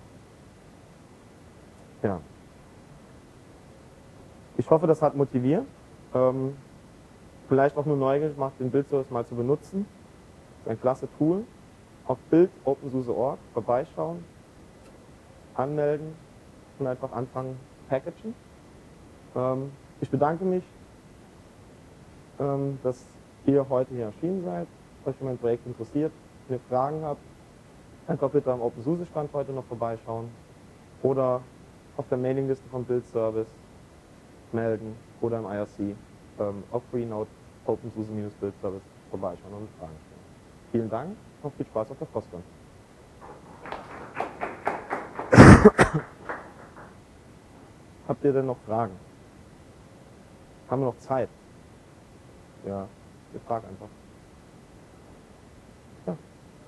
Ja. Ich hoffe, das hat motiviert. Ähm, vielleicht auch nur neugierig gemacht, den Build Service mal zu benutzen. Das ist ein klasse Tool. Auf build punkt opensource punkt org vorbeischauen, anmelden und einfach anfangen zu packagen. Ähm, ich bedanke mich, ähm, dass ihr heute hier erschienen seid, euch für mein Projekt interessiert. Wenn ihr Fragen habt, einfach bitte am OpenSUSE Stand heute noch vorbeischauen oder auf der Mailingliste vom Build Service melden oder im I R C ähm, auf Freenode OpenSUSE Build Service vorbeischauen und Fragen stellen. Vielen Dank und viel Spaß auf der Frostcon. Habt ihr denn noch Fragen? Haben wir noch Zeit? Ja, ihr fragt einfach. Ja.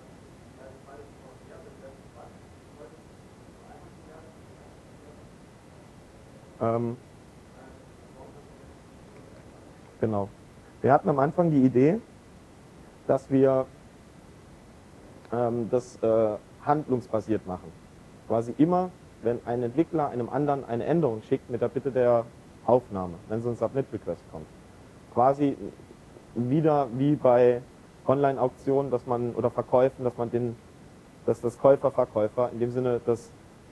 Ähm, genau. Wir hatten am Anfang die Idee, dass wir ähm, das äh, handlungsbasiert machen. Quasi immer, wenn ein Entwickler einem anderen eine Änderung schickt mit der Bitte der Aufnahme, wenn so ein Submit-Request kommt. Quasi wieder wie bei Online-Auktionen, dass man oder Verkäufen, dass man den, dass das Käufer-Verkäufer, in dem Sinne das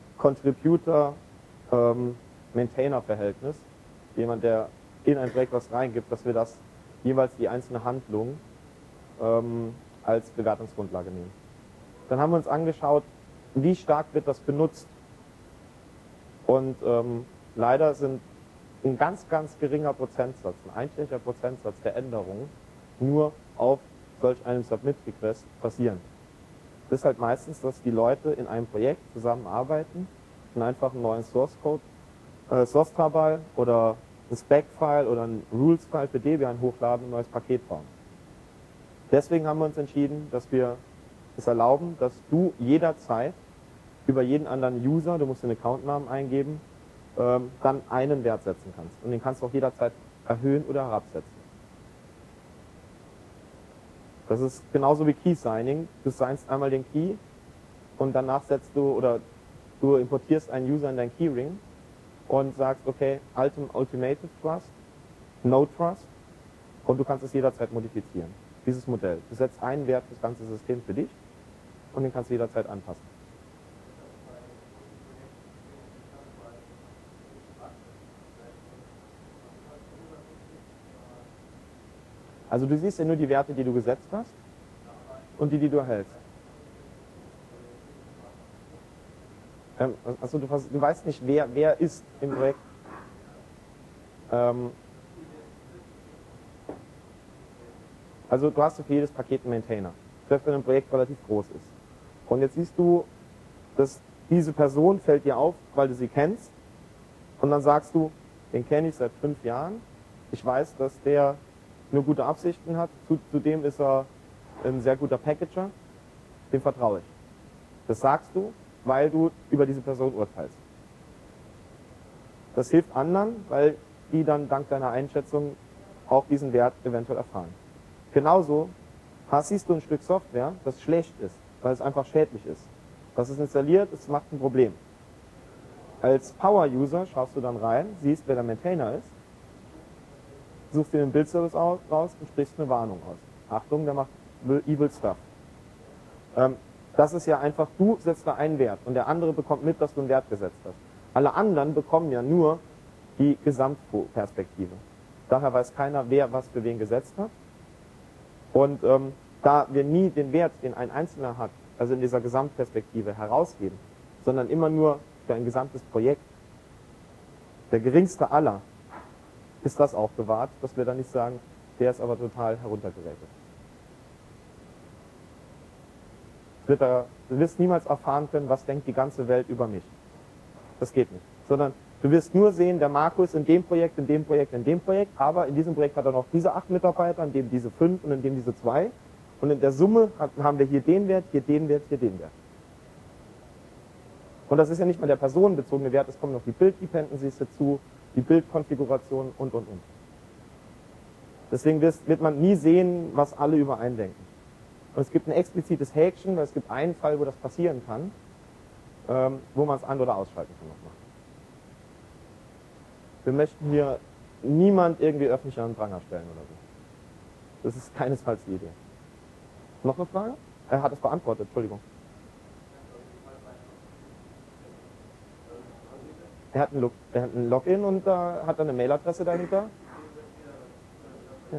Contributor-Maintainer-Verhältnis, jemand, der in ein Projekt was reingibt, dass wir das jeweils die einzelne Handlung ähm, als Bewertungsgrundlage nehmen. Dann haben wir uns angeschaut, wie stark wird das benutzt. Und ähm, leider sind ein ganz, ganz geringer Prozentsatz, ein einstelliger Prozentsatz der Änderungen nur auf solch einem Submit-Request passieren. Das ist halt meistens, dass die Leute in einem Projekt zusammenarbeiten und einfach einen neuen Source-Code, äh, Source-Tabal oder ein Spec-File oder ein Rules-File für Debian hochladen und ein neues Paket bauen. Deswegen haben wir uns entschieden, dass wir es erlauben, dass du jederzeit über jeden anderen User, du musst den Accountnamen eingeben, ähm, dann einen Wert setzen kannst. Und den kannst du auch jederzeit erhöhen oder herabsetzen. Das ist genauso wie Key-Signing. Du signst einmal den Key und danach setzt du oder du importierst einen User in dein Keyring und sagst, okay, Ultimative Trust, No Trust und du kannst es jederzeit modifizieren. Dieses Modell. Du setzt einen Wert für das ganze System für dich und den kannst du jederzeit anpassen. Also du siehst ja nur die Werte, die du gesetzt hast und die, die du erhältst. Ähm, also du, du weißt nicht, wer, wer ist im Projekt. Ähm, also du hast für jedes Paket einen Maintainer, selbst wenn ein Projekt relativ groß ist. Und jetzt siehst du, dass diese Person fällt dir auf, weil du sie kennst. Und dann sagst du, den kenne ich seit fünf Jahren. Ich weiß, dass der nur gute Absichten hat. Zudem ist er ein sehr guter Packager. Dem vertraue ich. Das sagst du, weil du über diese Person urteilst. Das hilft anderen, weil die dann dank deiner Einschätzung auch diesen Wert eventuell erfahren. Genauso siehst du ein Stück Software, das schlecht ist, weil es einfach schädlich ist. Das ist installiert, es macht ein Problem. Als Power-User schaust du dann rein, siehst, wer der Maintainer ist, suchst dir den Bildservice raus und sprichst eine Warnung aus. Achtung, der macht evil stuff. Ähm, das ist ja einfach, du setzt da einen Wert und der andere bekommt mit, dass du einen Wert gesetzt hast. Alle anderen bekommen ja nur die Gesamtperspektive. Daher weiß keiner, wer was für wen gesetzt hat. Und ähm, da wir nie den Wert, den ein Einzelner hat, also in dieser Gesamtperspektive herausgeben, sondern immer nur für ein gesamtes Projekt, der geringste aller, ist das auch bewahrt, dass wir dann nicht sagen, der ist aber total heruntergeregelt. Wird er, du wirst niemals erfahren können, was denkt die ganze Welt über mich. Das geht nicht. Sondern du wirst nur sehen, der Markus in dem Projekt, in dem Projekt, in dem Projekt, aber in diesem Projekt hat er noch diese acht Mitarbeiter, in dem diese fünf und in dem diese zwei. Und in der Summe haben wir hier den Wert, hier den Wert, hier den Wert. Und das ist ja nicht mal der personenbezogene Wert, es kommen noch die Build-Dependencies dazu, die Bildkonfiguration und, und, und. Deswegen wird man nie sehen, was alle übereindenken. Und es gibt ein explizites Häkchen, weil es gibt einen Fall, wo das passieren kann, ähm, wo man es an- oder ausschalten kann nochmal. Wir möchten hier niemand irgendwie öffentlich an den Pranger stellen oder so. Das ist keinesfalls die Idee. Noch eine Frage? Er hat es beantwortet, Entschuldigung. Er hat ein, Log er hat ein Login und da äh, hat er eine Mailadresse dahinter. Ja.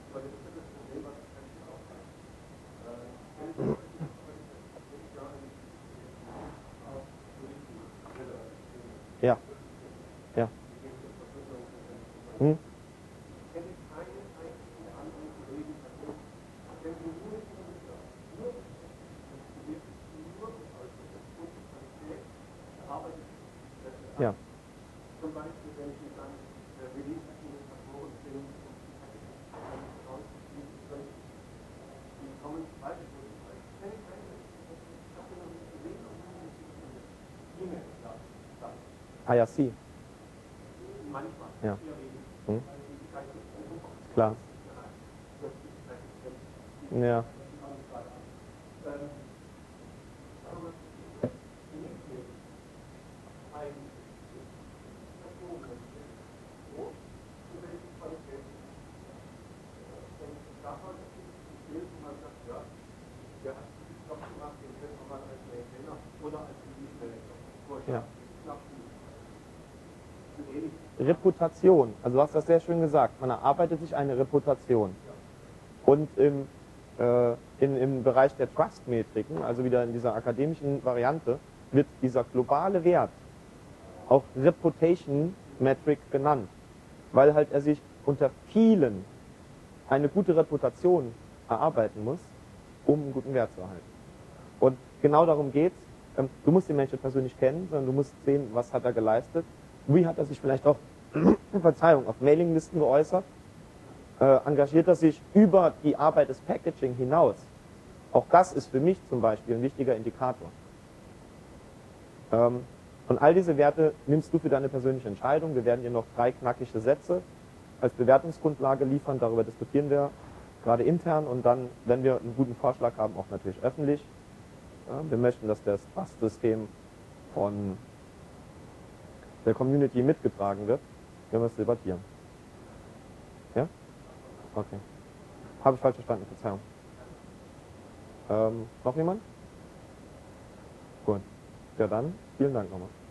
Ja. Ja. Hm? Ja. Zum Beispiel, wenn ich jetzt an Release-Administratoren bin und die kommen weiter durch. Wenn ich habe noch nicht gesehen, E-Mail da. I R C. Manchmal. Ja. Hm? Klar. Ja. Ja. Reputation, also du hast das sehr schön gesagt, man erarbeitet sich eine Reputation. Und im, äh, in, im Bereich der Trust-Metriken, also wieder in dieser akademischen Variante, wird dieser globale Wert auch Reputation Metric genannt, weil halt er sich unter vielen eine gute Reputation erarbeiten muss, um einen guten Wert zu erhalten. Und genau darum geht es. Du musst den Menschen persönlich kennen, sondern du musst sehen, was hat er geleistet. Wie hat er sich vielleicht auch, Verzeihung, auf Mailinglisten geäußert? Äh, engagiert er sich über die Arbeit des Packaging hinaus? Auch das ist für mich zum Beispiel ein wichtiger Indikator. Ähm, und all diese Werte nimmst du für deine persönliche Entscheidung. Wir werden dir noch drei knackige Sätze als Bewertungsgrundlage liefern. Darüber diskutieren wir gerade intern und dann, wenn wir einen guten Vorschlag haben, auch natürlich öffentlich. Ja, wir möchten, dass das Trust-System von der Community mitgetragen wird, wenn wir es debattieren. Ja? Okay. Habe ich falsch verstanden, Verzeihung. Ähm, noch jemand? Gut. Ja dann, vielen Dank nochmal.